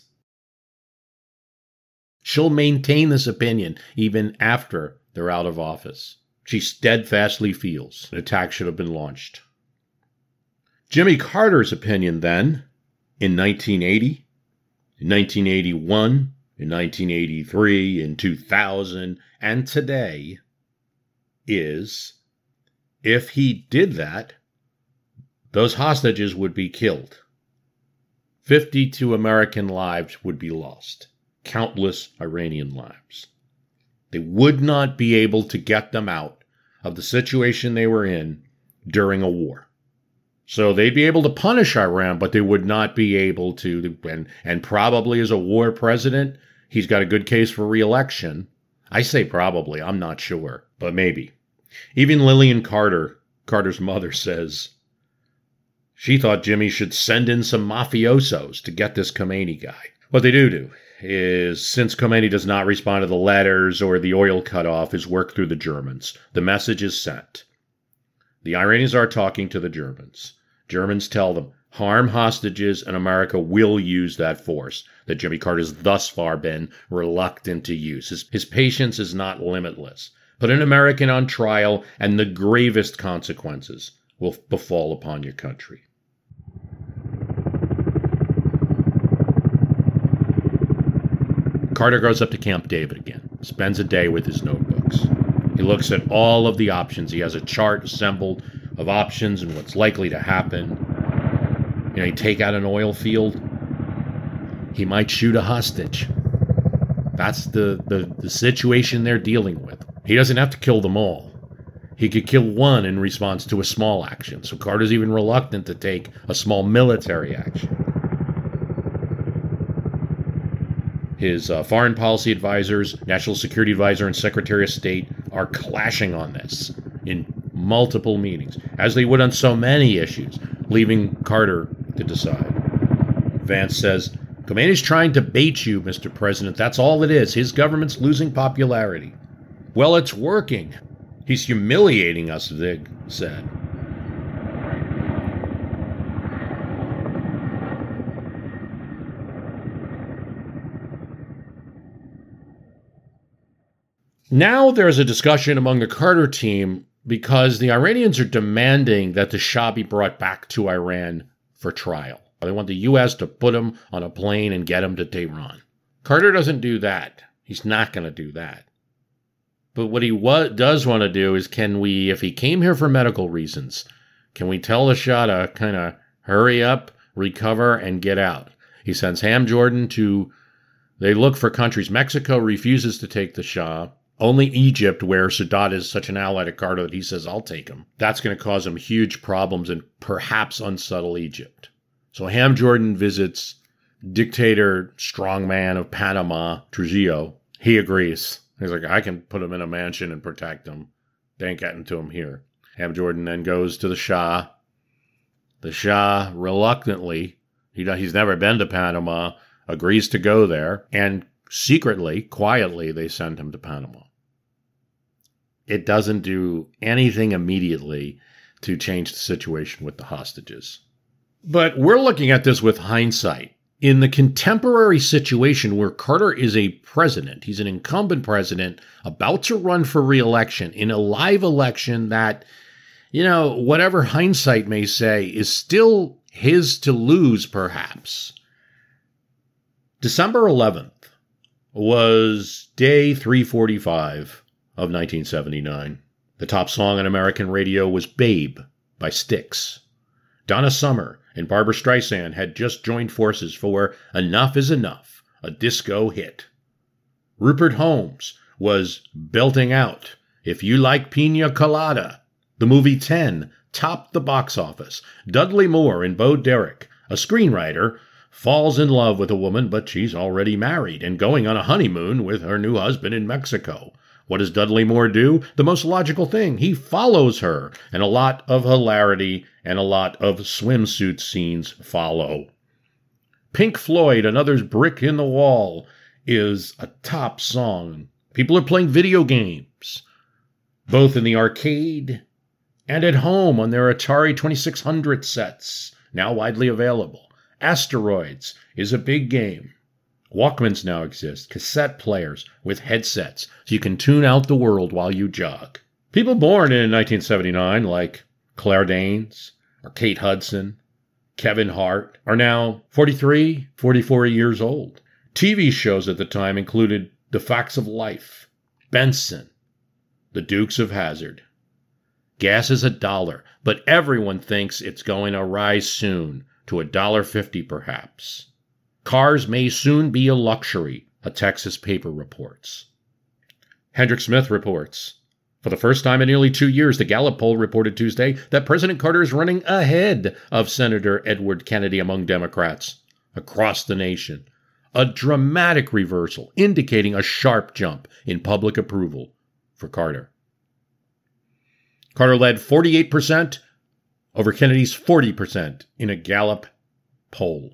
She'll maintain this opinion even after they're out of office. she steadfastly feels an attack should have been launched. Jimmy Carter's opinion then, in 1980, in 1981, in 1983, in 2000, and today, is if he did that, those hostages would be killed. 52 American lives would be lost. Countless Iranian lives. They would not be able to get them out of the situation they were in during a war. So they'd be able to punish Iran, but they would not be able to, and probably as a war president, he's got a good case for re-election. I say probably, I'm not sure, but maybe. Even Lillian Carter, Carter's mother, says she thought Jimmy should send in some mafiosos to get this Khomeini guy. What they do is, since Khomeini does not respond to the letters or the oil cutoff, is work through the Germans. The message is sent. The Iranians are talking to the Germans. Germans tell them, harm hostages, and America will use that force that Jimmy Carter's thus far been reluctant to use. His patience is not limitless. Put an American on trial, and the gravest consequences will befall upon your country. Carter goes up to Camp David again, spends a day with his notebooks. He looks at all of the options. He has a chart assembled of options and what's likely to happen. You know, you take out an oil field, he might shoot a hostage. That's the situation they're dealing with. He doesn't have to kill them all. He could kill one in response to a small action. So Carter's even reluctant to take a small military action. His foreign policy advisors, national security advisor, and secretary of state are clashing on this in multiple meetings, as they would on so many issues, leaving Carter to decide. Vance says, Khomeini's trying to bait you, Mr. President. That's all it is. His government's losing popularity. Well, it's working. He's humiliating us, Vig said. Now there's a discussion among the Carter team because the Iranians are demanding that the Shah be brought back to Iran for trial. They want the U.S. to put him on a plane and get him to Tehran. Carter doesn't do that. He's not going to do that. But what he does want to do is, can we, if he came here for medical reasons, can we tell the Shah to kind of hurry up, recover, and get out? He sends Ham Jordan to, they look for countries. Mexico refuses to take the Shah. Only Egypt, where Sadat is such an ally to Carter that he says, I'll take him. That's going to cause him huge problems in perhaps unsubtle Egypt. So Ham Jordan visits dictator, strongman of Panama, Trujillo. He agrees. He's like, I can put him in a mansion and protect him. They ain't getting to him here. Ham Jordan then goes to the Shah. The Shah, reluctantly, he's never been to Panama, agrees to go there, and secretly, quietly, they send him to Panama. It doesn't do anything immediately to change the situation with the hostages. But we're looking at this with hindsight. In the contemporary situation where Carter is a president, he's an incumbent president about to run for re-election in a live election that, you know, whatever hindsight may say, is still his to lose, perhaps. December 11th was day 345 of 1979. The top song on American radio was Babe by Styx. Donna Summer and Barbra Streisand had just joined forces for Enough is Enough, a disco hit. Rupert Holmes was belting out If You Like Pina Colada. The movie 10 topped the box office. Dudley Moore and Bo Derek, a screenwriter, falls in love with a woman, but she's already married and going on a honeymoon with her new husband in Mexico. What does Dudley Moore do? The most logical thing. He follows her, and a lot of hilarity and a lot of swimsuit scenes follow. Pink Floyd, Another Brick in the Wall, is a top song. People are playing video games, both in the arcade and at home on their Atari 2600 sets, now widely available. Asteroids is a big game. Walkmans now exist, cassette players with headsets, so you can tune out the world while you jog. People born in 1979, like Claire Danes or Kate Hudson, Kevin Hart, are now 43, 44 years old. TV shows at the time included The Facts of Life, Benson, The Dukes of Hazzard. Gas is $1, but everyone thinks it's going to rise soon to $1.50 perhaps. Cars may soon be a luxury, a Texas paper reports. Hendrick Smith reports, for the first time in nearly 2 years, the Gallup poll reported Tuesday that President Carter is running ahead of Senator Edward Kennedy among Democrats across the nation. A dramatic reversal, indicating a sharp jump in public approval for Carter. Carter led 48% over Kennedy's 40% in a Gallup poll.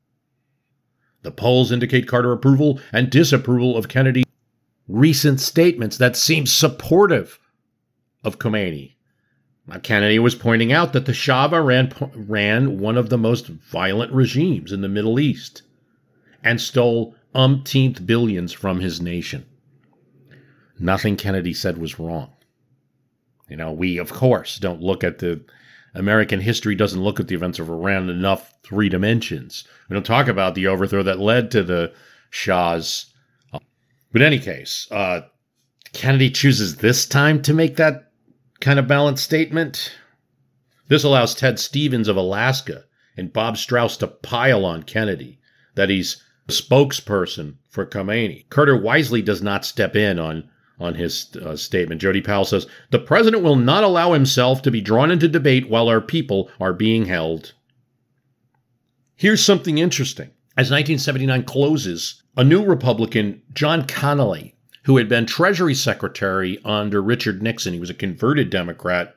The polls indicate Carter approval and disapproval of Kennedy's recent statements that seem supportive of Khomeini. Now, Kennedy was pointing out that the Shah of Iran ran one of the most violent regimes in the Middle East and stole umpteenth billions from his nation. Nothing Kennedy said was wrong. You know, we, of course, don't look at American history doesn't look at the events of Iran in enough 3 dimensions. We don't talk about the overthrow that led to the Shah's. But in any case, Kennedy chooses this time to make that kind of balanced statement. This allows Ted Stevens of Alaska and Bob Strauss to pile on Kennedy that he's a spokesperson for Khomeini. Carter wisely does not step in on his statement. Jody Powell says, the president will not allow himself to be drawn into debate while our people are being held. Here's something interesting. As 1979 closes, a new Republican, John Connally, who had been Treasury Secretary under Richard Nixon, he was a converted Democrat,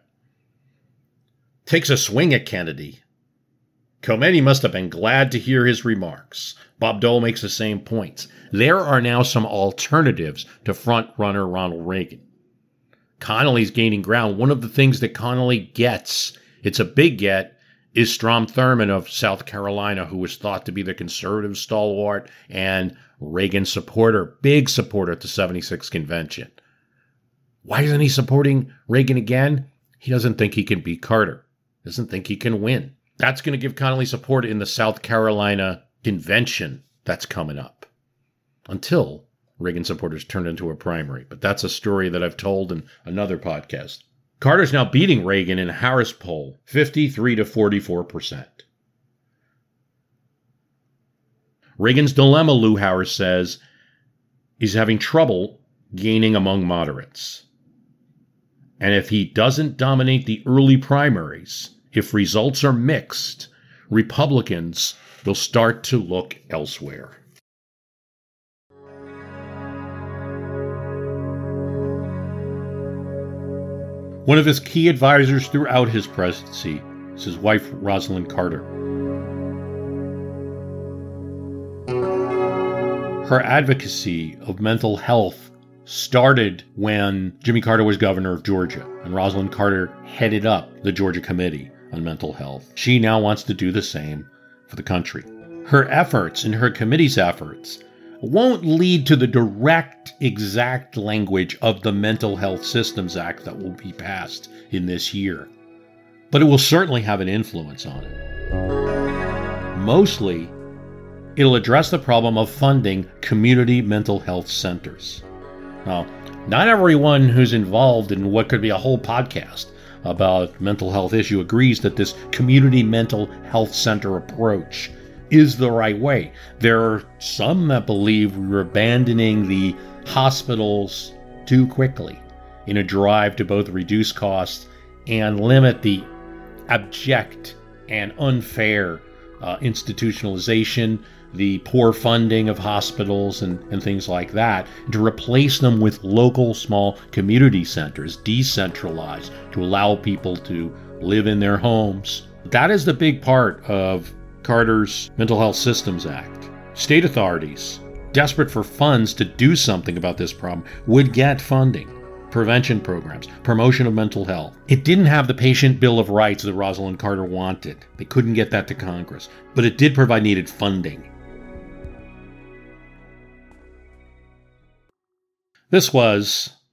takes a swing at Kennedy. Khomeini must have been glad to hear his remarks. Bob Dole makes the same points. There are now some alternatives to front-runner Ronald Reagan. Connally's gaining ground. One of the things that Connally gets, it's a big get, is Strom Thurmond of South Carolina, who was thought to be the conservative stalwart and Reagan supporter, big supporter at the 76 convention. Why isn't he supporting Reagan again? He doesn't think he can beat Carter. Doesn't think he can win. That's going to give Connally support in the South Carolina convention that's coming up. Until Reagan supporters turn into a primary. But that's a story that I've told in another podcast. Carter's now beating Reagan in a Harris poll, 53 to 44%. Reagan's dilemma, Lou Harris says, is having trouble gaining among moderates. And if he doesn't dominate the early primaries, if results are mixed, Republicans will start to look elsewhere. One of his key advisors throughout his presidency is his wife, Rosalind Carter. Her advocacy of mental health started when Jimmy Carter was governor of Georgia, and Rosalind Carter headed up the Georgia Committee on Mental Health. She now wants to do the same for the country. Her efforts and her committee's efforts won't lead to the direct, exact language of the Mental Health Systems Act that will be passed in this year, but it will certainly have an influence on it. Mostly, it'll address the problem of funding community mental health centers. Now, not everyone who's involved in what could be a whole podcast about mental health issue agrees that this community mental health center approach is the right way. There are some that believe we're abandoning the hospitals too quickly in a drive to both reduce costs and limit the abject and unfair institutionalization, the poor funding of hospitals and things like that, to replace them with local small community centers, decentralized, to allow people to live in their homes. That is the big part of Carter's Mental Health Systems Act. State authorities, desperate for funds to do something about this problem, would get funding, prevention programs, promotion of mental health. It didn't have the patient bill of rights that Rosalind Carter wanted. They couldn't get that to Congress, but it did provide needed funding. This was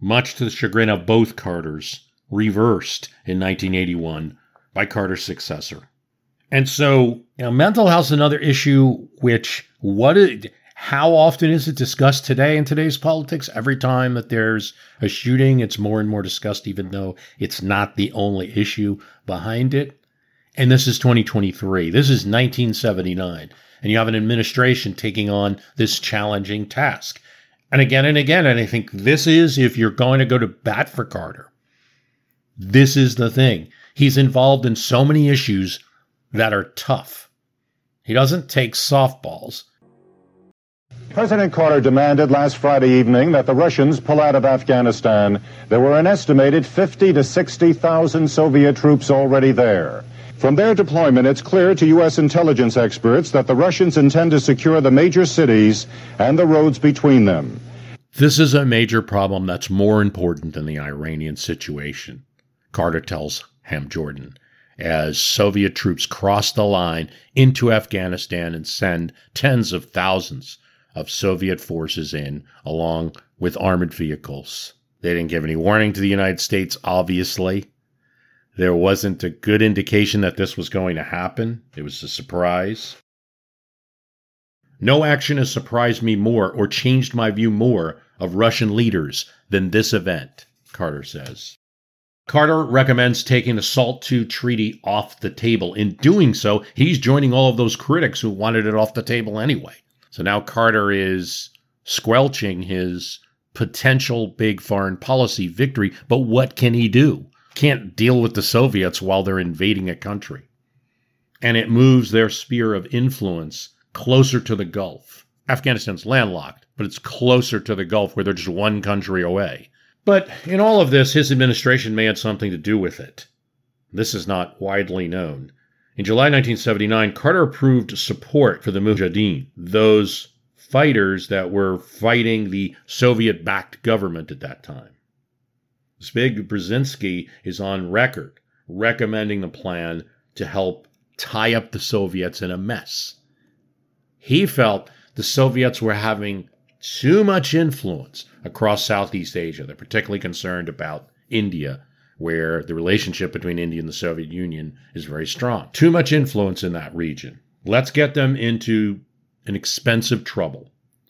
much to the chagrin of both Carters, reversed in 1981 by Carter's successor. And so, mental health is another issue which, how often is it discussed today in today's politics? Every time that there's a shooting, it's more and more discussed, even though it's not the only issue behind it. And this is 2023. This is 1979. And you have an administration taking on this challenging task. And again, and I think this is, if you're going to go to bat for Carter, this is the thing. He's involved in so many issues that are tough. He doesn't take softballs. President Carter demanded last Friday evening that the Russians pull out of Afghanistan. There were an estimated 50 to 60,000 Soviet troops already there. From their deployment, it's clear to U.S. intelligence experts that the Russians intend to secure the major cities and the roads between them. This is a major problem that's more important than the Iranian situation, Carter tells Ham Jordan, as Soviet troops cross the line into Afghanistan and send tens of thousands of Soviet forces in, along with armored vehicles. They didn't give any warning to the United States, obviously. There wasn't a good indication that this was going to happen. It was a surprise. No action has surprised me more or changed my view more of Russian leaders than this event, Carter says. Carter recommends taking the SALT II treaty off the table. In doing so, he's joining all of those critics who wanted it off the table anyway. So now Carter is squelching his potential big foreign policy victory, but what can he do? Can't deal with the Soviets while they're invading a country. And it moves their sphere of influence closer to the Gulf. Afghanistan's landlocked, but it's closer to the Gulf where they're just one country away. But in all of this, his administration may have something to do with it. This is not widely known. In July 1979, Carter approved support for the Mujahideen, those fighters that were fighting the Soviet-backed government at that time. Zbig Brzezinski is on record recommending the plan to help tie up the Soviets in a mess. He felt the Soviets were having too much influence across Southeast Asia. They're particularly concerned about India, where the relationship between India and the Soviet Union is very strong. Too much influence in that region. Let's get them into an expensive trouble.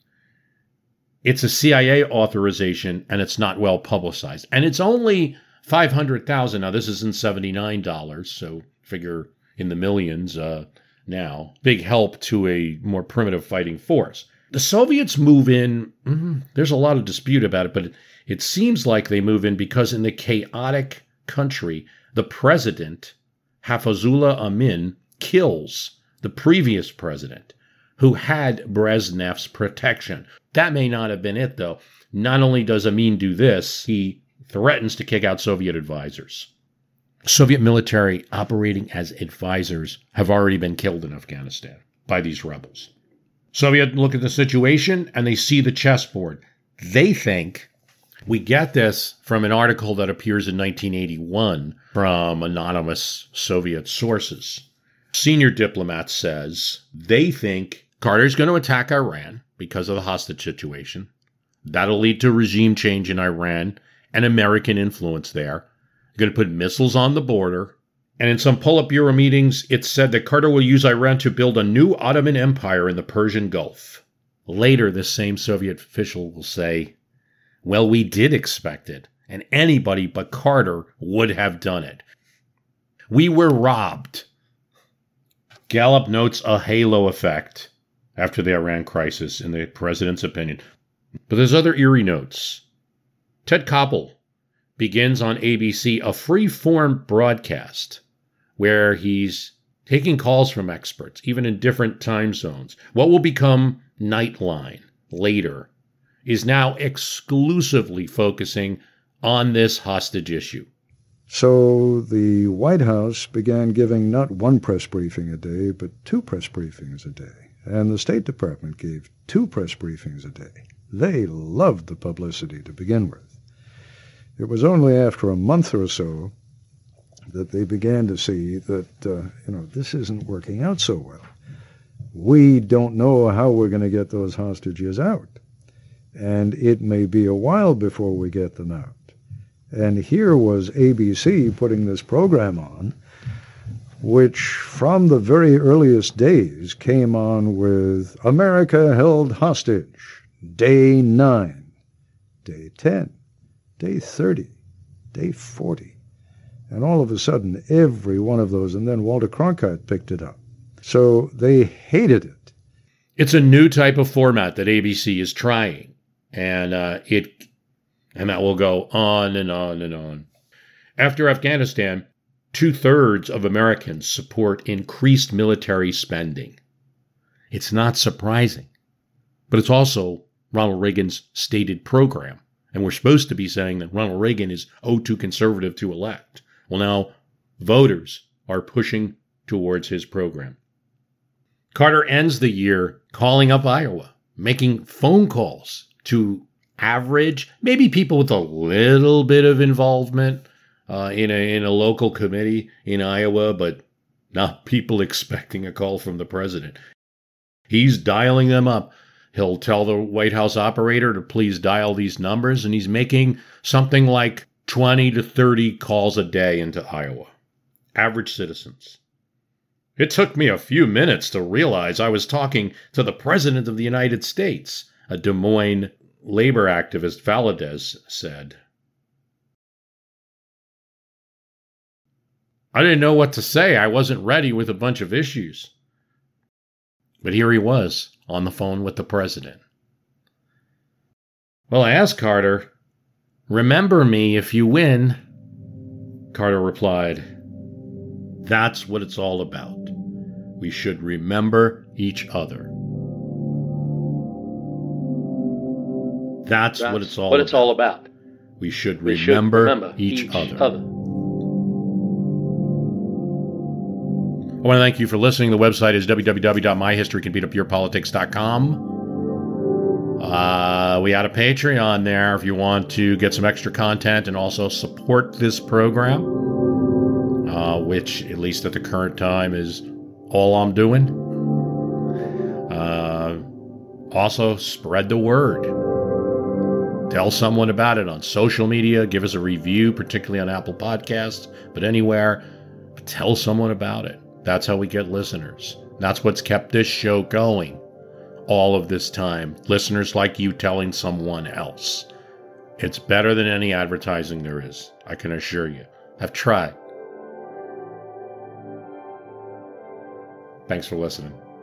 It's a CIA authorization, and it's not well publicized. And it's only $500,000. Now, this is in $79, so figure in the millions now. Big help to a more primitive fighting force. The Soviets move in, there's a lot of dispute about it, but it seems like they move in because in the chaotic country, the president, Hafizullah Amin, kills the previous president, who had Brezhnev's protection. That may not have been it, though. Not only does Amin do this, he threatens to kick out Soviet advisors. Soviet military operating as advisors have already been killed in Afghanistan by these rebels. Soviets look at the situation and they see the chessboard. They think, we get this from an article that appears in 1981 from anonymous Soviet sources. Senior diplomat says they think Carter's going to attack Iran because of the hostage situation. That'll lead to regime change in Iran and American influence there. They're going to put missiles on the border. And in some Politburo meetings, it's said that Carter will use Iran to build a new Ottoman Empire in the Persian Gulf. Later, this same Soviet official will say, well, we did expect it, and anybody but Carter would have done it. We were robbed. Gallup notes a halo effect after the Iran crisis, in the president's opinion. But there's other eerie notes. Ted Koppel begins on ABC a free-form broadcast where he's taking calls from experts, even in different time zones. What will become Nightline later is now exclusively focusing on this hostage issue. So the White House began giving not one press briefing a day, but 2 press briefings a day. And the State Department gave 2 press briefings a day. They loved the publicity to begin with. It was only after a month or so that they began to see that, this isn't working out so well. We don't know how we're going to get those hostages out. and it may be a while before we get them out. And here was ABC putting this program on, which from the very earliest days came on with America Held Hostage, Day 9, Day 10, Day 30, Day 40. And all of a sudden, every one of those, and then Walter Cronkite picked it up. So they hated it. It's a new type of format that ABC is trying, and that will go on and on and on. After Afghanistan, 2/3 of Americans support increased military spending. It's not surprising, but it's also Ronald Reagan's stated program, and we're supposed to be saying that Ronald Reagan is too conservative to elect. Well, now voters are pushing towards his program. Carter ends the year calling up Iowa, making phone calls to average, maybe people with a little bit of involvement in a local committee in Iowa, but not people expecting a call from the president. He's dialing them up. He'll tell the White House operator to please dial these numbers, and he's making something like 20 to 30 calls a day into Iowa. Average citizens. It took me a few minutes to realize I was talking to the President of the United States, a Des Moines labor activist Valadez said. I didn't know what to say. I wasn't ready with a bunch of issues. But here he was on the phone with the president. Well, I asked Carter, "Remember me if you win." Carter replied, "That's what it's all about. We should remember each other." That's what it's all about. We should remember each other. I want to thank you for listening. The website is www.myhistorycanbeatupyourpolitics.com. We had a Patreon there if you want to get some extra content and also support this program, which, at least at the current time, is all I'm doing. Also, spread the word. Tell someone about it on social media. Give us a review, particularly on Apple Podcasts, but anywhere. But tell someone about it. That's how we get listeners. That's what's kept this show going all of this time. Listeners like you telling someone else. It's better than any advertising there is, I can assure you. I've tried. Thanks for listening.